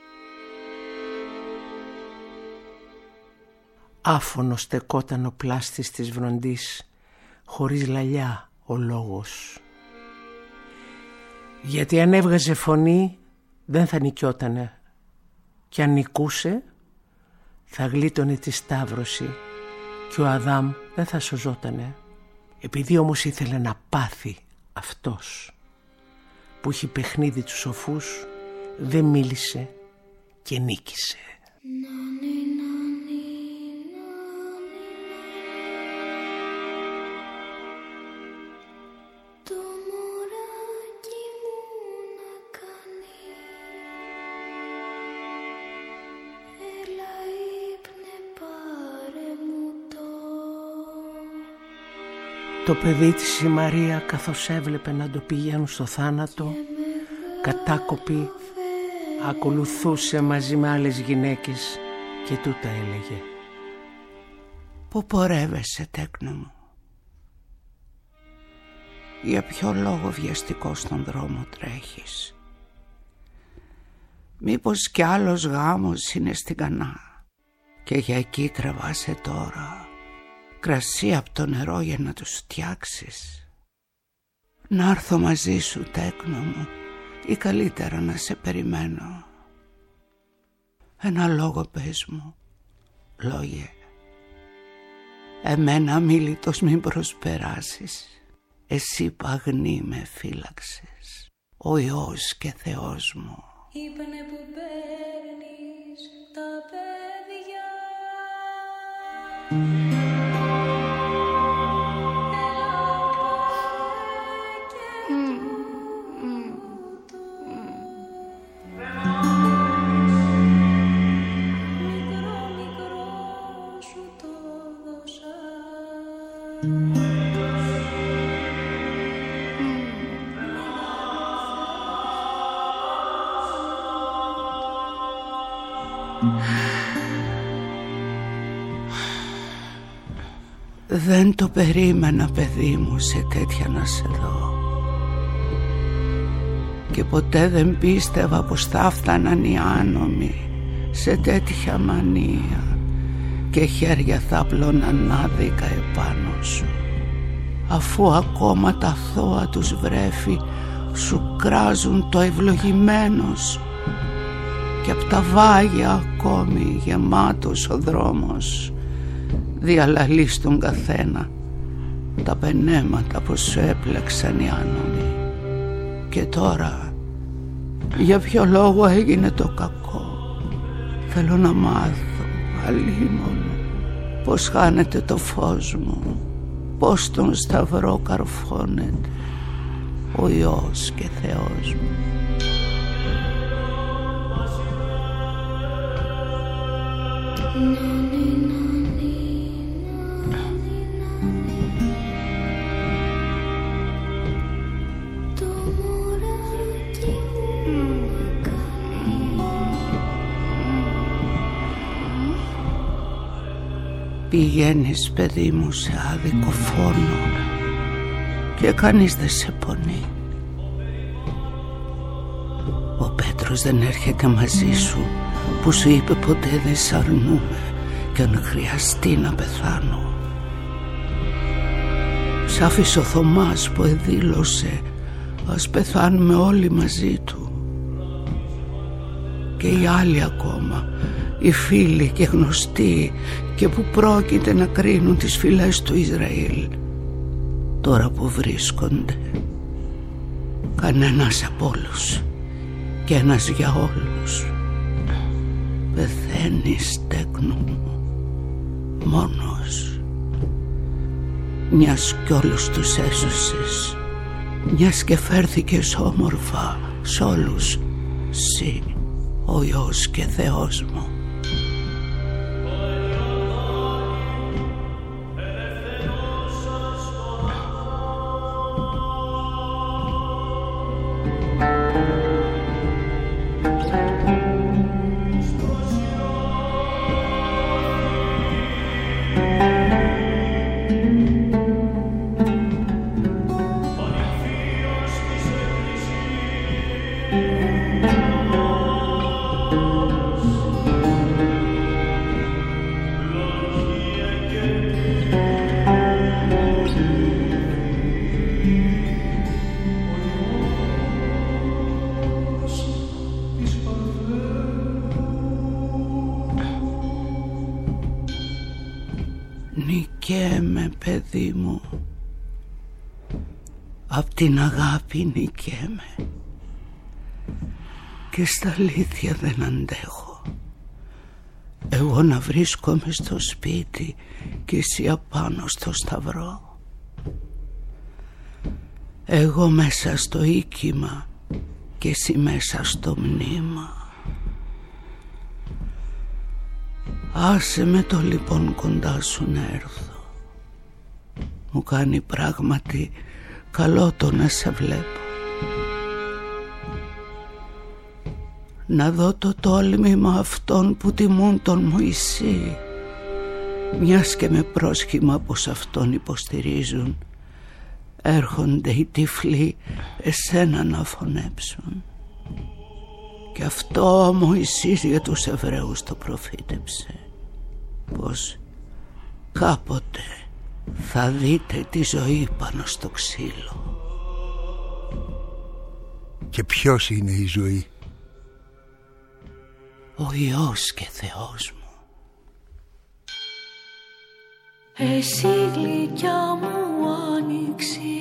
Άφωνο στεκόταν ο πλάστης της βροντής, χωρίς λαλιά ο λόγος. Γιατί αν έβγαζε φωνή δεν θα νικιότανε, και αν νικούσε θα γλίτωνε τη σταύρωση και ο Αδάμ δεν θα σωζότανε. Επειδή όμως ήθελε να πάθει αυτός που είχε παιχνίδι τους σοφούς, δεν μίλησε και νίκησε. Το παιδί της η Μαρία, καθώς έβλεπε να το πηγαίνουν στο θάνατο, κατάκοπη ακολουθούσε μαζί με άλλες γυναίκες και τούτα έλεγε: «Πού πορεύεσαι, τέκνο μου? Για ποιο λόγο βιαστικό στον δρόμο τρέχεις? Μήπως κι άλλος γάμος είναι στην Κανά και για εκεί τραβάσαι τώρα κρασί από το νερό για να τους φτιάξεις? Να έρθω μαζί σου, τέκνο μου, ή καλύτερα να σε περιμένω? Ένα λόγο πες μου, λόγε. Εμένα αμίλητος μην προσπεράσεις. Εσύ παγνή με φύλαξες, ο Υιός και Θεός μου. Είπανε που παίρνεις τα παιδιά. Δεν το περίμενα, παιδί μου, σε τέτοια να σε δω. Και ποτέ δεν πίστευα πως θα φτάναν οι άνομοι σε τέτοια μανία και χέρια θα πλώναν άδικα επάνω σου, αφού ακόμα τα θώα τους βρέφη σου κράζουν το ευλογημένο σου και απ' τα βάγια ακόμη γεμάτος ο δρόμος διαλαλεί στον καθένα τα πενέματα που σου έπλεξαν οι άνομοι. Και τώρα για ποιο λόγο έγινε το κακό? Θέλω να μάθω αλίμονο. πως χάνεται το φως μου, πως τον σταυρό καρφώνεται ο Υιός και Θεός μου. Πηγαίνεις, παιδί μου, σε άδικο φόνο και κανείς δεν σε πονεί. Ο Πέτρος δεν έρχεται μαζί σου, που σου είπε ποτέ δεν σ' αρνούμε κι αν χρειαστεί να πεθάνω. Σ' άφησε ο Θωμάς που εδήλωσε ας πεθάνουμε όλοι μαζί του. Και οι άλλοι ακόμα, οι φίλοι και γνωστοί και που πρόκειται να κρίνουν τις φυλές του Ισραήλ, τώρα που βρίσκονται, κανένας από όλους και ένας για όλους. Πεθαίνεις, τέκνο μου, μόνος, μιας κι όλους τους έσωσες, μιας και φέρθηκες όμορφα σ' όλους, συ ο Υιός και Θεός μου. Νικέμαι, παιδί μου, απ' την αγάπη νικέμαι και στα αλήθεια δεν αντέχω. Εγώ να βρίσκομαι στο σπίτι και εσύ απάνω στο σταυρό. Εγώ μέσα στο οίκημα και εσύ μέσα στο μνήμα. Άσε με το λοιπόν κοντά σου να έρθω. Μου κάνει πράγματι καλό το να σε βλέπω. Να δω το τόλμημα αυτών που τιμούν τον Μωυσή, μιας και με πρόσχημα πως αυτόν υποστηρίζουν έρχονται οι τυφλοί εσένα να φωνέψουν. Και αυτό ο Μωυσής για τους Εβραίους το προφήτεψε, πως κάποτε θα δείτε τη ζωή πάνω στο ξύλο. Και ποιος είναι η ζωή? Ο Υιός και Θεός μου. Εσύ γλυκιά μου άνοιξη,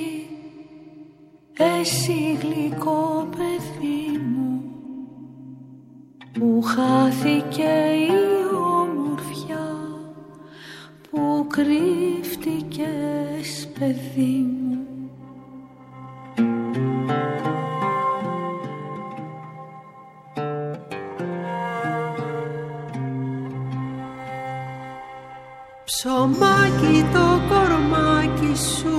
εσύ γλυκό παιδί μου, που χάθηκε η ομορφιά, που κρύφτηκες παιδί μου. Ψωμάκι το κορμάκι σου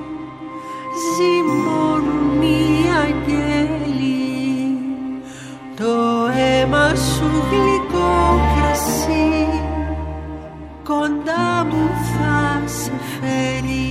ζυμώνουν οι αγγέλοι, το αίμα σου γλυκό κρασί κοντά μου θα σε φέρει.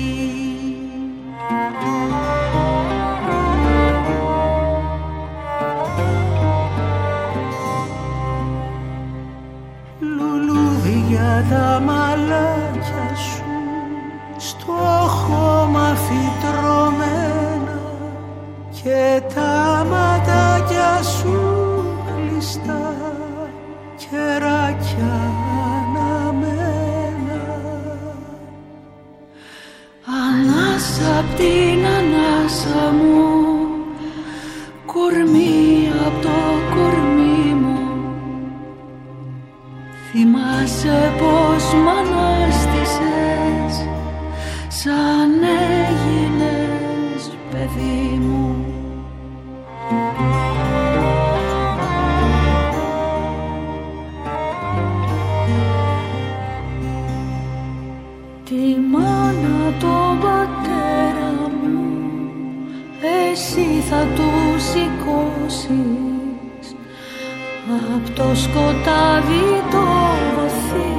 Λουλούδια τα μαλάκια σου στο χώμα φυτρωμένα και τα ματάκια σου κλειστά κεράκια αναμένα. Ανάσα απ' την ανάσα μου, κορμί απ' το κορμί μου, θυμάσαι πως μ' ανάστησες άλλαξες σαν έγινες παιδί μου. Τη μάνα, τον πατέρα μου εσύ θα τους σηκώσεις απ' το σκοτάδι το βαθύ,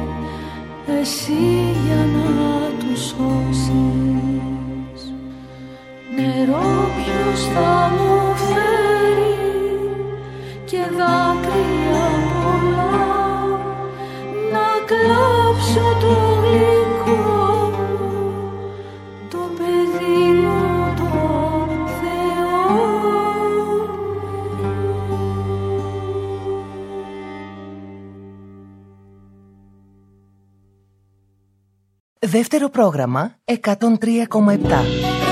εσύ για να τους σώσεις. Νερό ποιος θα μου φέρει και δάκρυα πολλά, να κλάψω το γλυκό μου, το παιδί μου το Θεό. Δεύτερο πρόγραμμα 103,7.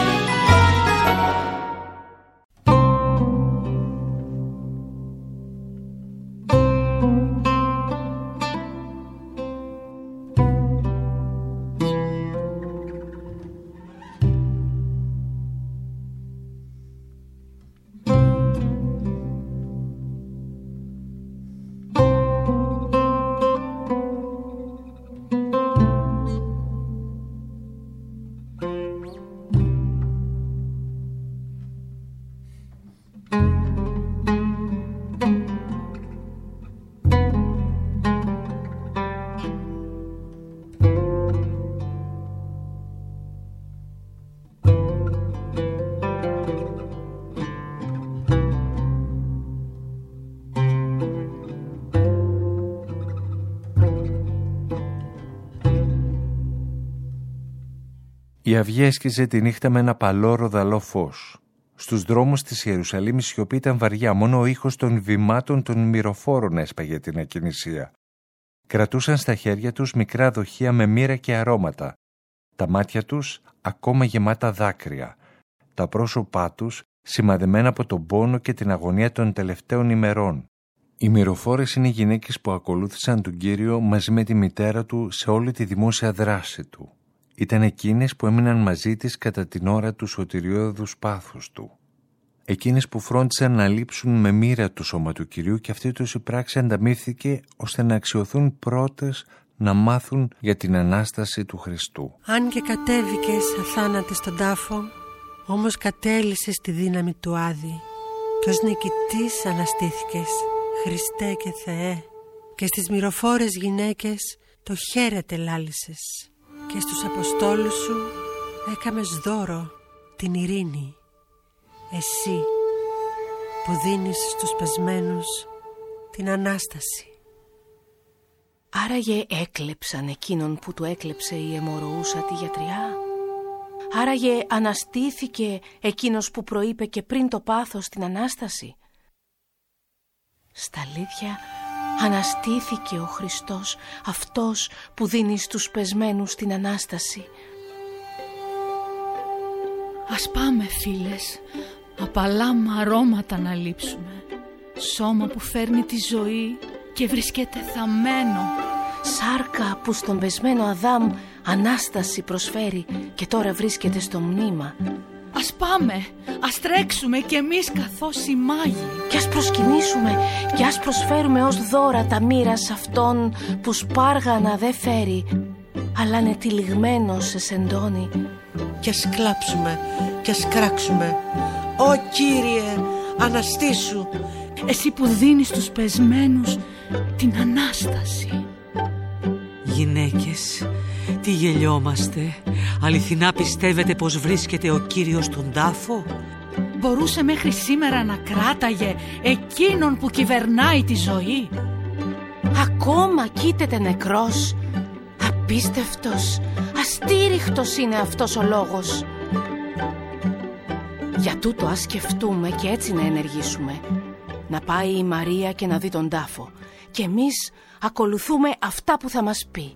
Η αυγή έσκυζε τη νύχτα με ένα παλό ροδαλό φως. Στους δρόμους της Ιερουσαλήμ η σιωπή ήταν βαριά, μόνο ο ήχος των βημάτων των μυροφόρων έσπαγε την ακινησία. Κρατούσαν στα χέρια τους μικρά δοχεία με μοίρα και αρώματα. Τα μάτια τους ακόμα γεμάτα δάκρυα. Τα πρόσωπά τους σημαδεμένα από τον πόνο και την αγωνία των τελευταίων ημερών. Οι μυροφόρες είναι οι γυναίκες που ακολούθησαν τον Κύριο μαζί με τη μητέρα του σε όλη τη δημόσια δράση του. Ήταν εκείνες που έμειναν μαζί της κατά την ώρα του σωτηριώδους πάθους του. Εκείνες που φρόντισαν να λείψουν με μοίρα το σώμα του Κυρίου και αυτή τους η πράξη ανταμείφθηκε ώστε να αξιωθούν πρώτες να μάθουν για την Ανάσταση του Χριστού. Αν και κατέβηκες αθάνατη στον τάφο, όμως κατέλυσες τη δύναμη του Άδη και ως νικητής αναστήθηκες, Χριστέ και Θεέ, και στις μυροφόρες γυναίκες το χαίρετε λάλησες και στους Αποστόλους σου έκαμες δώρο την ειρήνη, εσύ που δίνεις στους πεσμένους την Ανάσταση. Άραγε έκλεψαν εκείνον που του έκλεψε η αιμορροούσα τη γιατριά. Άραγε αναστήθηκε εκείνος που προείπε και πριν το πάθος την Ανάσταση. Στα αλήθεια αναστήθηκε ο Χριστός, αυτός που δίνει στους πεσμένους την Ανάσταση. Ας πάμε, φίλες, απαλά αρώματα να λείψουμε. Σώμα που φέρνει τη ζωή και βρίσκεται θαμμένο. Σάρκα που στον πεσμένο Αδάμ Ανάσταση προσφέρει και τώρα βρίσκεται στο μνήμα. Ας πάμε, ας τρέξουμε κι εμείς καθώς οι μάγοι. Κι ας προσκυνήσουμε κι ας προσφέρουμε ως δώρα τα μοίρα σ' αυτόν που σπάργανα δεν φέρει, αλλά είναι τυλιγμένο σε σεντόνι. Κι ας κλάψουμε κι ας κράξουμε. Ω Κύριε, αναστήσου, εσύ που δίνεις στους πεσμένους την Ανάσταση. Γυναίκες, τι γελιόμαστε? Αληθινά πιστεύετε πως βρίσκεται ο Κύριος στον τάφο? Μπορούσε μέχρι σήμερα να κράταγε εκείνον που κυβερνάει τη ζωή. Ακόμα κοίταται νεκρός. Απίστευτος, αστήριχτος είναι αυτός ο λόγος. Για τούτο ας σκεφτούμε και έτσι να ενεργήσουμε. Να πάει η Μαρία και να δει τον τάφο και εμείς ακολουθούμε αυτά που θα μας πει.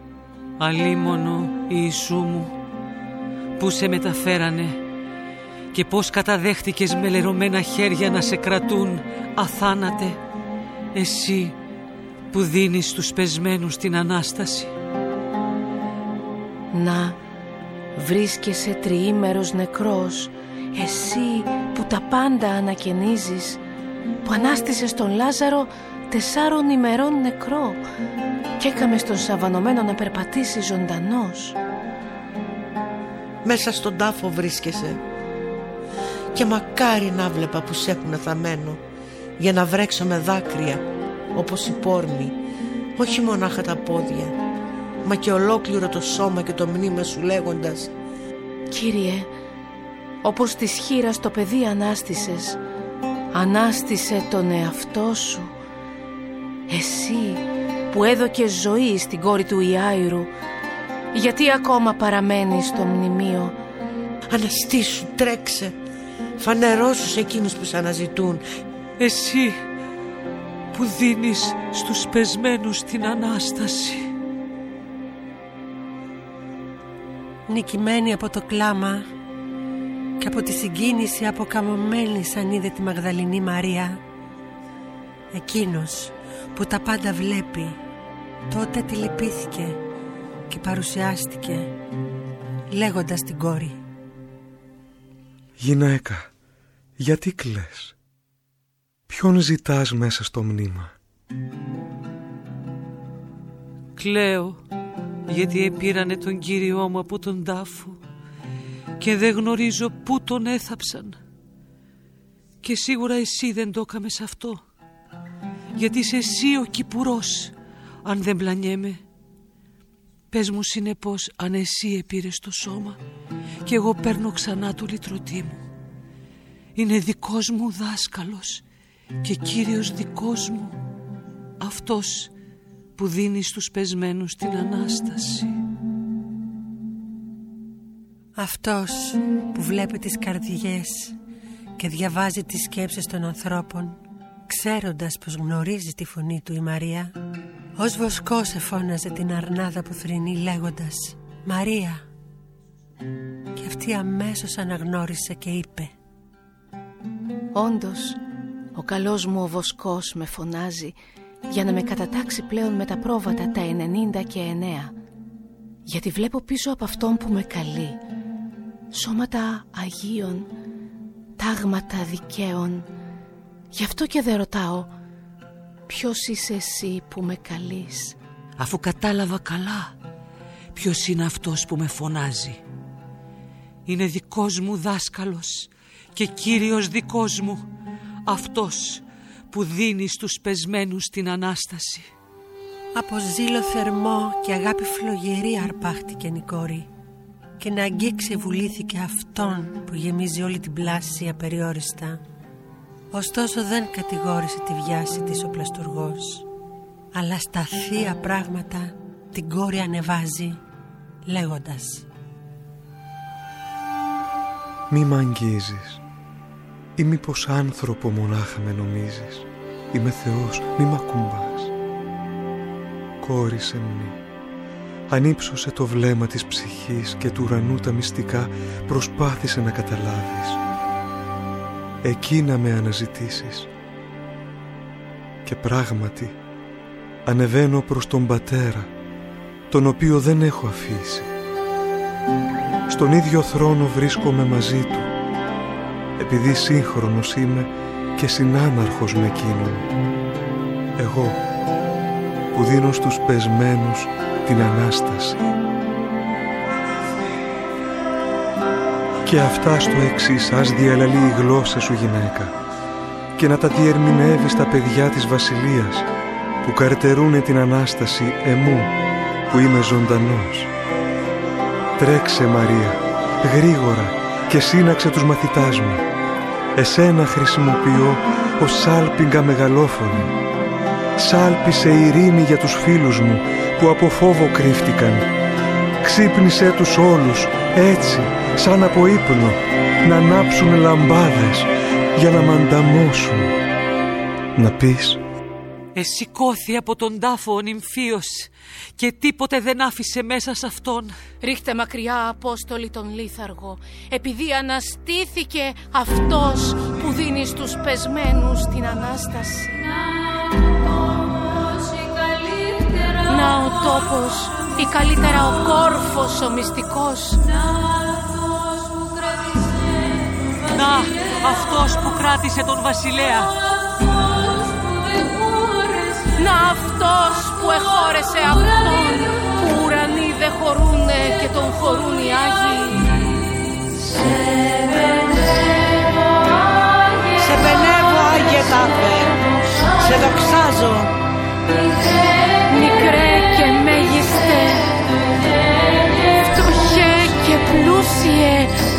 Αλίμονο Ιησού μου, που σε μεταφέρανε και πώς καταδέχτηκες με λερωμένα χέρια να σε κρατούν αθάνατε, εσύ που δίνεις στους πεσμένους την Ανάσταση. Να, βρίσκεσαι τριήμερος νεκρός, εσύ που τα πάντα ανακαινίζεις, που ανάστησες τον Λάζαρο 4 ημερών νεκρό και έκαμες τον Σαββανωμένο να περπατήσει ζωντανός. Μέσα στον τάφο βρίσκεσαι και μακάρι να βλέπα που σε έχουν θαμμένο, για να βρέξω με δάκρυα όπως η πόρνη, όχι μονάχα τα πόδια, μα και ολόκληρο το σώμα και το μνήμα σου, λέγοντας: Κύριε, όπως της χήρας το παιδί ανάστησες, ανάστησε τον εαυτό σου. Εσύ που έδωκες ζωή στην κόρη του Ιάηρου, γιατί ακόμα παραμένεις στο μνημείο? Αναστήσου, τρέξε, φανερώσου σε εκείνους που σε αναζητούν. Εσύ που δίνεις στους πεσμένους την Ανάσταση. Νικημένη από το κλάμα και από τη συγκίνηση αποκαμωμένη σαν είδε τη Μαγδαληνή Μαρία, εκείνος που τα πάντα βλέπει, τότε τη λυπήθηκε και παρουσιάστηκε λέγοντας την κόρη: Γυναίκα, γιατί κλαις? Ποιον ζητάς μέσα στο μνήμα? Κλαίω γιατί επήρανε τον Κύριό μου από τον τάφο και δεν γνωρίζω πού τον έθαψαν. Και σίγουρα εσύ δεν το έκαμες αυτό, γιατί είσαι εσύ ο Κυπουρός, αν δεν πλανιέμαι. Πες μου συνεπώς αν εσύ επήρες το σώμα και εγώ παίρνω ξανά το λυτρωτή μου. Είναι δικός μου δάσκαλος και Κύριος δικός μου, αυτός που δίνει στους πεσμένους την Ανάσταση. Αυτός που βλέπει τις καρδιές και διαβάζει τις σκέψεις των ανθρώπων, ξέροντας πως γνωρίζει τη φωνή του η Μαρία, ως βοσκός εφώναζε την αρνάδα που θρηνεί λέγοντας: Μαρία. Και αυτή αμέσως αναγνώρισε και είπε: Όντως, ο καλός μου ο βοσκός με φωνάζει για να με κατατάξει πλέον με τα πρόβατα τα 99, γιατί βλέπω πίσω από αυτόν που με καλεί σώματα Αγίων, τάγματα δικαίων. Γι' αυτό και δεν ρωτάω ποιος είσαι εσύ που με καλείς, αφού κατάλαβα καλά ποιος είναι αυτός που με φωνάζει. Είναι δικός μου δάσκαλος και Κύριος δικός μου, αυτός που δίνει στους πεσμένους την Ανάσταση. Από ζήλο θερμό και αγάπη φλογερή αρπάχτηκε η κόρη και να αγγίξει βουλήθηκε αυτόν που γεμίζει όλη την πλάση απεριόριστα. Ωστόσο δεν κατηγόρησε τη βιάση της ο πλαστουργός, αλλά στα θεία πράγματα την κόρη ανεβάζει λέγοντας: Μη μ' αγγίζεις, ή μήπως άνθρωπο μονάχα με νομίζεις? Είμαι Θεός, μη μ' ακουμπάς. Κόρησε μου, ανύψωσε το βλέμμα της ψυχής και του ουρανού τα μυστικά προσπάθησε να καταλάβεις. Εκεί να με αναζητήσεις. Και πράγματι ανεβαίνω προς τον Πατέρα, τον οποίο δεν έχω αφήσει. Στον ίδιο θρόνο βρίσκομαι μαζί του, επειδή σύγχρονος είμαι και συνάναρχος με εκείνον. Εγώ που δίνω στους πεσμένους την Ανάσταση. Και αυτά στο εξής ας διαλαλεί η γλώσσα σου, γυναίκα, και να τα διερμηνεύει στα παιδιά της βασιλείας που καρτερούνε την Ανάσταση εμού που είμαι ζωντανός. Τρέξε, Μαρία, γρήγορα και σύναξε τους μαθητάς μου. Εσένα χρησιμοποιώ ως σάλπιγγα μεγαλόφωνη. Σάλπισε ειρήνη για τους φίλους μου που από φόβο κρύφτηκαν. Ξύπνησέ τους όλους έτσι, σαν από ύπνο, να ανάψουν λαμπάδες για να μ' ανταμώσουν. Να πεις: Εσηκώθη από τον τάφο ο νυμφίος και τίποτε δεν άφησε μέσα σε αυτόν. Ρίχτε μακριά, Απόστολοι, τον λίθαργο, επειδή αναστήθηκε αυτός που δίνει στους πεσμένους την Ανάσταση. Να ο τόπος, ή καλύτερα ο κόρφος ο μυστικός. Να αυτός που κράτησε τον βασιλέα. Να αυτός που εχώρεσε αυτόν που ουρανοί δεν χωρούνε και τον χωρούν οι Άγιοι. Σε πενεύω, Άγιε Τάφε, σε δοξάζω. Μικρέ και μέγιστε, φτωχέ και πλούσιε,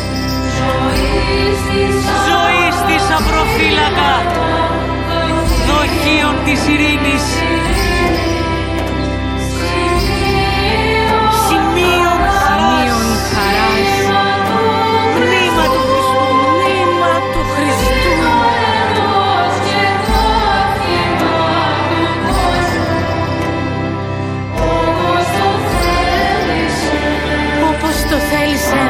ζωής της απροφύλακα, δοχείων της ειρήνης, σημείων χαράς, μνήμα του Χριστού, μνήμα του Χριστού. Όπως το θέλησεν,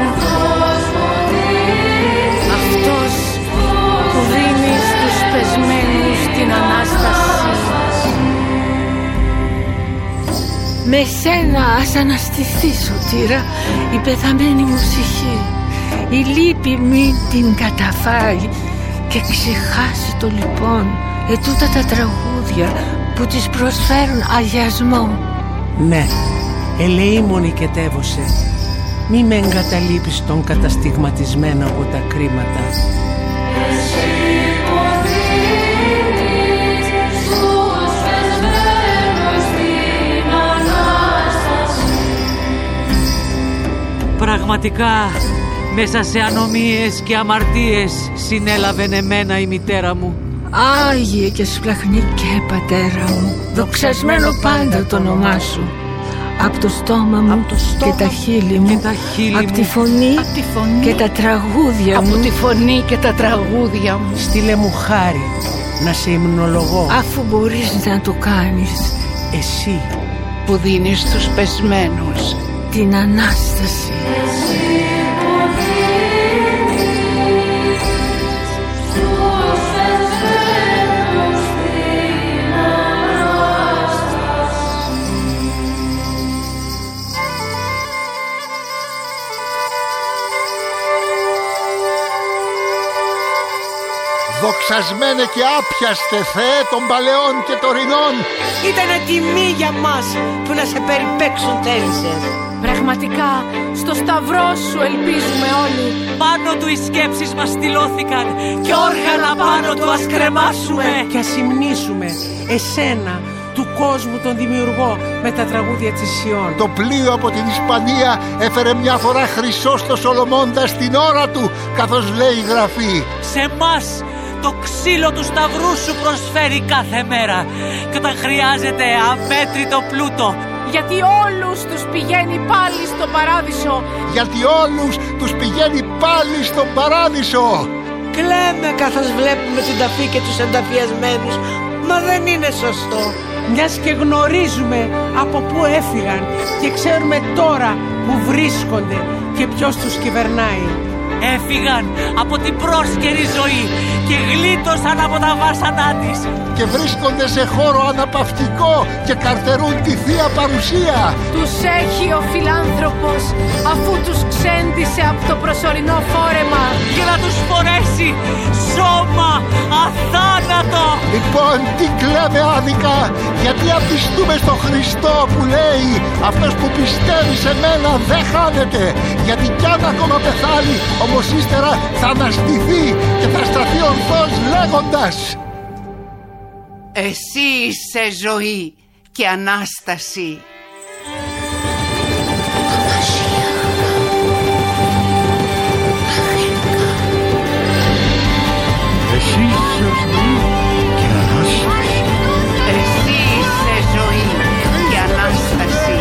αυτός που δίνει στους πεσμένους την Ανάσταση. Με σένα ας αναστηθεί, Σωτήρα, η πεθαμένη μου ψυχή. Η λύπη μην την καταφάει και ξεχάσει το λοιπόν ετούτα τα τραγούδια που της προσφέρουν αγιασμό. Ναι, ελεήμονη και τεύωσε, μη με εγκαταλείπεις τον καταστιγματισμένο από τα κρίματα. Πραγματικά μέσα σε ανομίες και αμαρτίες συνέλαβεν εμένα η μητέρα μου. Άγιε και σπλαχνικέ πατέρα μου, δοξασμένο πάντα το όνομά σου. Απ' το στόμα μου και τα χείλη μου, απ' τη φωνή και τα τραγούδια μου. Από τη φωνή και τα τραγούδια μου. Στείλε μου χάρη να σε υμνολογώ. Αφού μπορείς να το κάνεις, εσύ που δίνεις στους πεσμένους την Ανάσταση. Δοξασμένε και άπιαστε Θεέ των παλαιών και τωρινών. Ήτανε τιμή για μας που να σε περιπέξουν θέλησες. Πραγματικά στο σταυρό σου ελπίζουμε όλοι. Πάνω του οι σκέψεις μας στυλώθηκαν και όργανα πάνω του ας κρεμάσουμε. Και ας υμνήσουμε εσένα, του κόσμου τον δημιουργό, με τα τραγούδια της Σιών. Το πλοίο από την Ισπανία έφερε μια φορά χρυσό στο Σολομώντα στην ώρα του, καθώς λέει η Γραφή. Σε μας το ξύλο του σταυρού σου προσφέρει κάθε μέρα και όταν χρειάζεται αμέτρητο πλούτο. Γιατί όλους τους πηγαίνει πάλι στον παράδεισο. Γιατί όλους τους πηγαίνει πάλι στον παράδεισο. Κλαίμε καθώς βλέπουμε την ταφή και τους ενταφιασμένους. Μα δεν είναι σωστό. Μιας και γνωρίζουμε από πού έφυγαν και ξέρουμε τώρα που βρίσκονται και ποιος τους κυβερνάει. Έφυγαν από την πρόσκαιρη ζωή και γλίτωσαν από τα βάσανά της. Και βρίσκονται σε χώρο αναπαυτικό και καρτερούν τη Θεία Παρουσία. Τους έχει ο φιλάνθρωπος αφού τους ξέντησε από το προσωρινό φόρεμα για να τους φορέσει σώμα αθάνατο. Λοιπόν, τι κλαίμε άδικα, γιατί απιστούμε στο Χριστό που λέει αυτός που πιστεύει σε μένα δεν χάνεται. Γιατί κι αν ακόμα πεθάνει, όμως ύστερα θα αναστηθεί και θα σταθεί ορθώς λέγοντας: εσύ είσαι ζωή και Ανάσταση. Εσύ είσαι ζωή και Ανάσταση. Εσύ είσαι ζωή και Ανάσταση.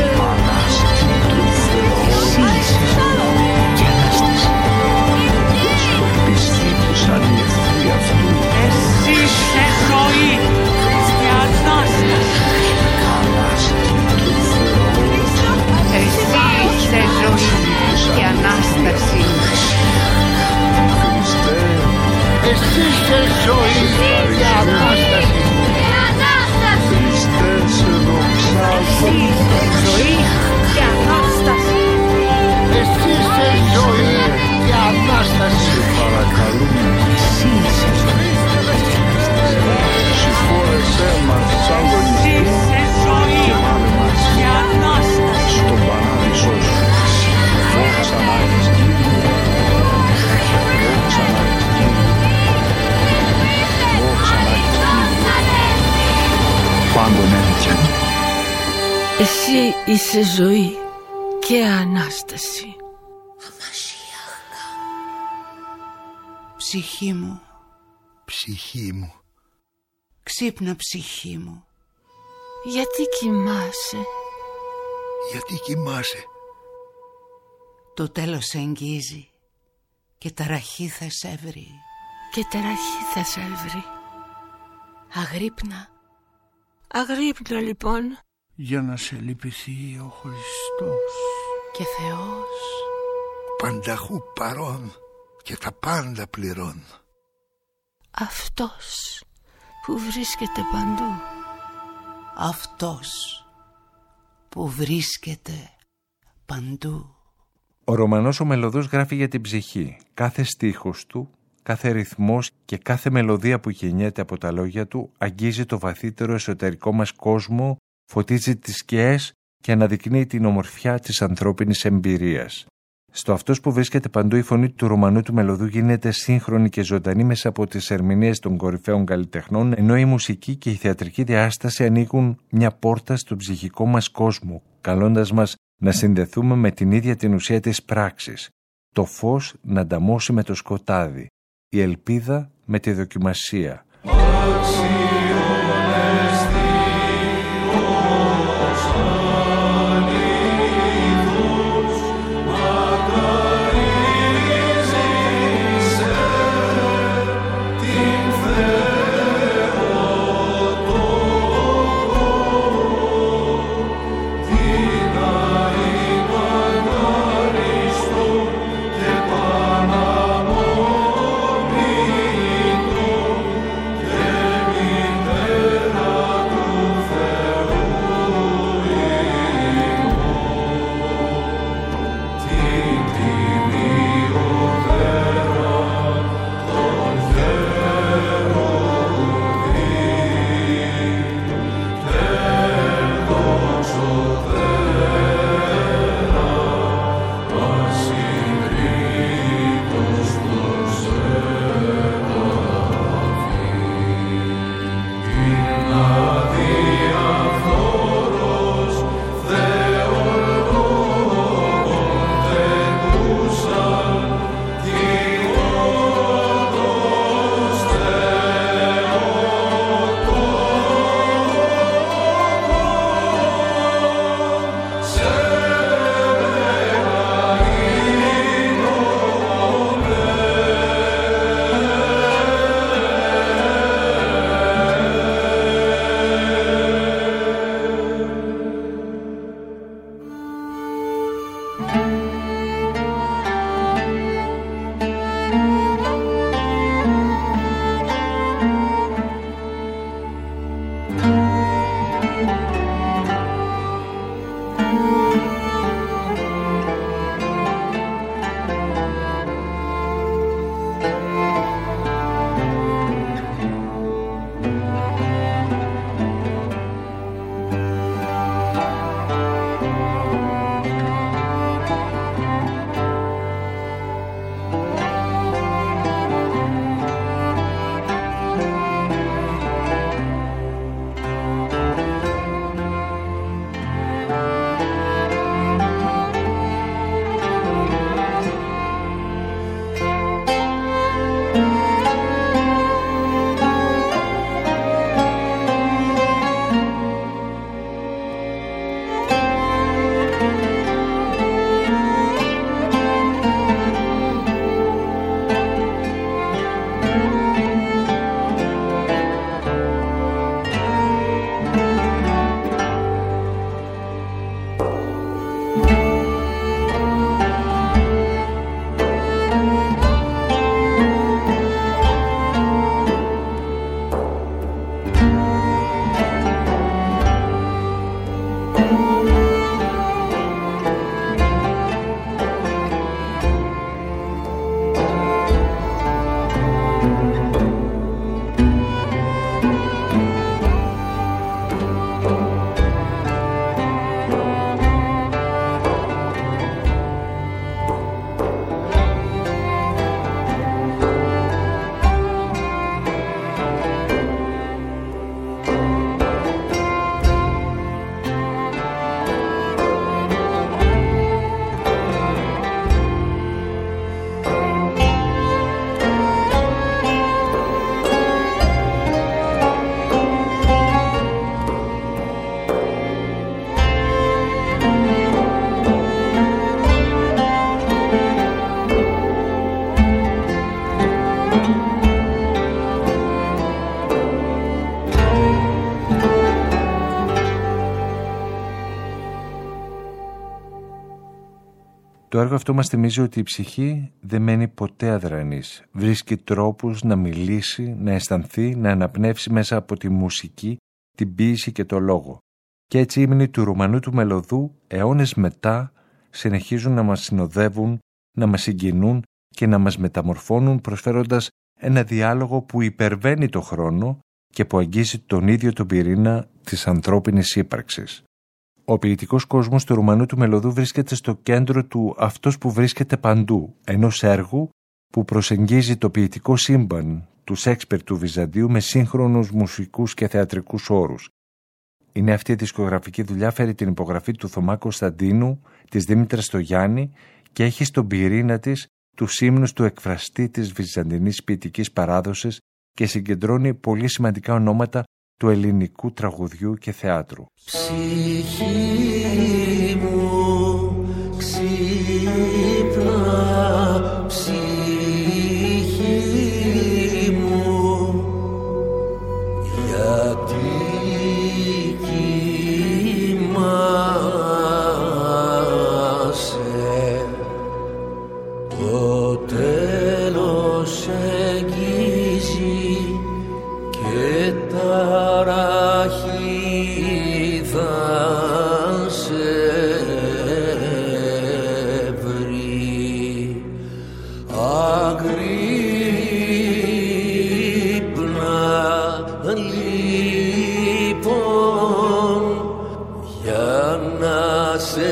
Εσύ είσαι ζωή και Ανάσταση. Στο πίστη τους ανήθη αυτού. Εσύ είσαι ζωή και Ανάσταση. Εσύ είσαι ζωή και Ανάσταση. Χριστέ σε δοξάζω. Εσύ ζωή και Ανάσταση. Εσύ είσαι ζωή και Ανάσταση. Σε παρακαλούμε. Εσύ είσαι ζωή. Συγχώρεσέ μας σαν γονιστή και βάλε μας στον παράδεισό σου. Δόξα να έχεις Κύριε. Δόξα να έχεις Κύριε. Δόξα να έχεις Κύριε. Πάντων έτσι. Εσύ είσαι ζωή και Ανάσταση. Ψυχή μου, Ψυχή μου, ξύπνα ψυχή μου. Γιατί κοιμάσαι? γιατί κοιμάσαι? Το τέλος σε εγγύζει και ταραχή θα σε βρει. Και ταραχή θα σε βρει. Αγρύπνα. Αγρύπνα λοιπόν. Για να σε λυπηθεί ο Χριστός. Και Θεός. Πανταχού παρών και τα πάντα πληρών. Αυτός που βρίσκεται παντού. Αυτός που βρίσκεται παντού. Ο Ρωμανός ο Μελωδός γράφει για την ψυχή. Κάθε στίχος του, κάθε ρυθμός και κάθε μελωδία που γεννιέται από τα λόγια του αγγίζει το βαθύτερο εσωτερικό μας κόσμο, φωτίζει τις σκιές και αναδεικνύει την ομορφιά της ανθρώπινης εμπειρίας. Στο αυτός που βρίσκεται παντού, η φωνή του Ρωμανού του Μελωδού γίνεται σύγχρονη και ζωντανή μέσα από τις ερμηνείες των κορυφαίων καλλιτεχνών, ενώ η μουσική και η θεατρική διάσταση ανοίγουν μια πόρτα στο ψυχικό μας κόσμο, καλώντας μας να συνδεθούμε με την ίδια την ουσία της πράξης. Το φως να ανταμώσει με το σκοτάδι, η ελπίδα με τη δοκιμασία. Το έργο αυτό μας θυμίζει ότι η ψυχή δεν μένει ποτέ αδρανής. Βρίσκει τρόπους να μιλήσει, να αισθανθεί, να αναπνεύσει μέσα από τη μουσική, την ποίηση και το λόγο. Και έτσι οι ύμνοι του Ρουμανού του Μελωδού, αιώνες μετά, συνεχίζουν να μας συνοδεύουν, να μας συγκινούν και να μας μεταμορφώνουν, προσφέροντας ένα διάλογο που υπερβαίνει το χρόνο και που αγγίζει τον ίδιο τον πυρήνα της ανθρώπινης ύπαρξης. Ο ποιητικός κόσμος του Ρουμανού του Μελωδού βρίσκεται στο κέντρο του αυτός που βρίσκεται παντού, ενός έργου που προσεγγίζει το ποιητικό σύμπαν του Σέξπιρ του Βυζαντίου με σύγχρονους μουσικούς και θεατρικούς όρους. Είναι αυτή η δισκογραφική δουλειά, φέρει την υπογραφή του Θωμά Κωνσταντίνου, της Δήμητρας Στογιάννη και έχει στον πυρήνα της τους ύμνους του εκφραστή της βυζαντινής ποιητικής παράδοσης και συγκεντρώνει πολύ σημαντικά ονόματα του ελληνικού τραγουδιού και θεάτρου. Ψυχή μου ξύπνα, ψυχή μου, γιατί κοιμάσαι, το τέλος εγγίζει και ταραχή θα σε βρει. Αγρύπνα λοιπόν για να σε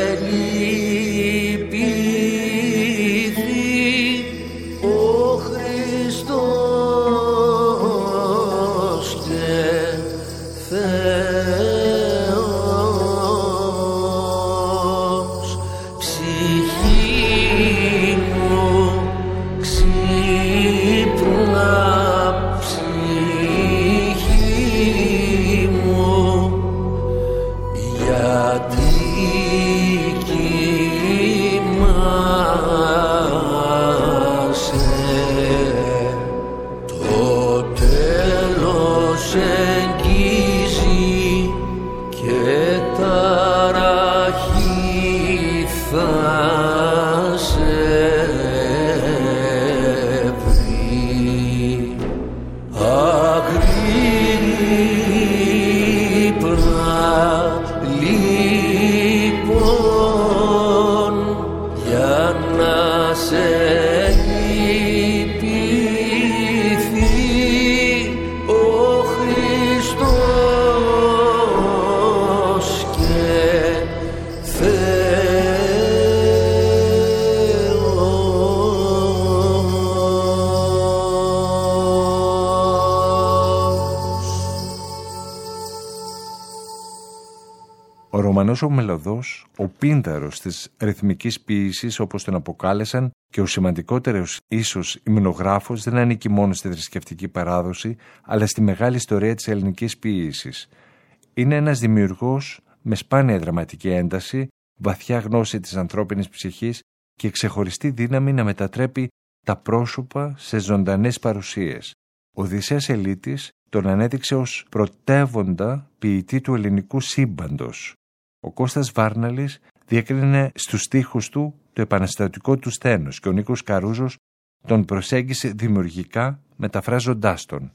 Ο Μελωδός, ο πίνδαρος της ρυθμικής ποίησης όπως τον αποκάλεσαν και ο σημαντικότερος ίσως υμνογράφος, δεν ανήκει μόνο στη θρησκευτική παράδοση αλλά στη μεγάλη ιστορία της ελληνικής ποίησης. Είναι ένας δημιουργός με σπάνια δραματική ένταση, βαθιά γνώση της ανθρώπινης ψυχής και ξεχωριστή δύναμη να μετατρέπει τα πρόσωπα σε ζωντανές παρουσίες. Ο Οδυσσέας Ελίτης τον ανέδειξε ως πρωτεύοντα ποιητή του ελληνικού σύμπαντος. Ο Κώστας Βάρναλης διέκρινε στους στίχους του το επαναστατικό του σθένος και ο Νίκος Καρούζος τον προσέγγισε δημιουργικά μεταφράζοντάς τον.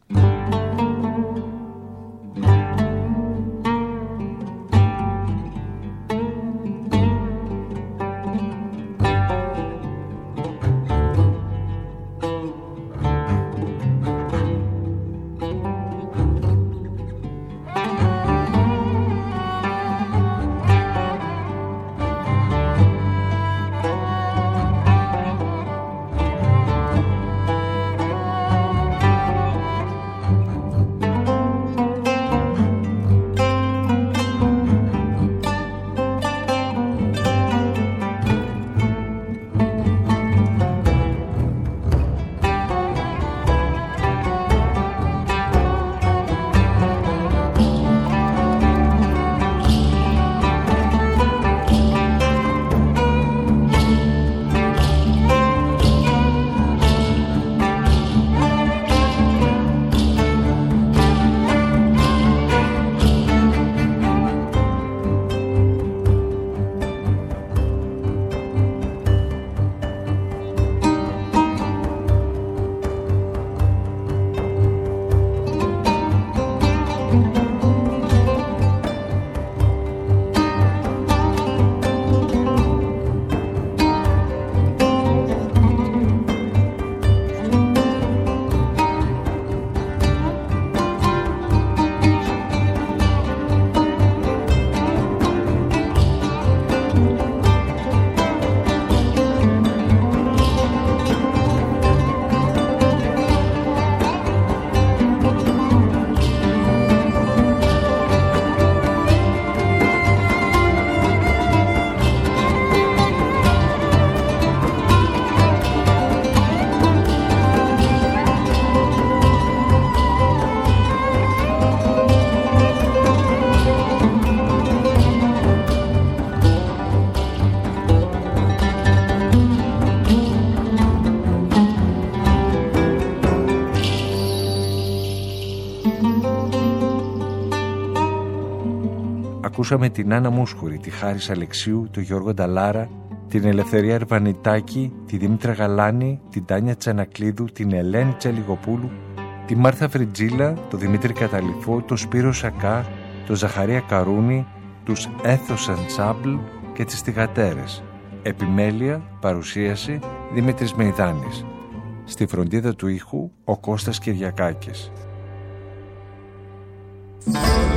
Ακούσαμε την Άννα Μούσχουρη, τη Χάρις Αλεξίου, τον Γιώργο Νταλάρα, την Ελευθερία Ερβανιτάκη, τη Δήμητρα Γαλάνη, την Τάνια Τσανακλίδου, την Ελένη Τσαλιγοπούλου, τη Μάρθα Φριτζίλα, τον Δημήτρη Καταλυφό, τον Σπύρο Σακά, τον Ζαχαρία Καρούνη, τους Έθος Ενσάμπλ και τις Θυγατέρες. Επιμέλεια, παρουσίαση, Δημήτρης Μεϊδάνης. Στη φροντίδα του ήχου, ο Κώστας Κυριακάκης.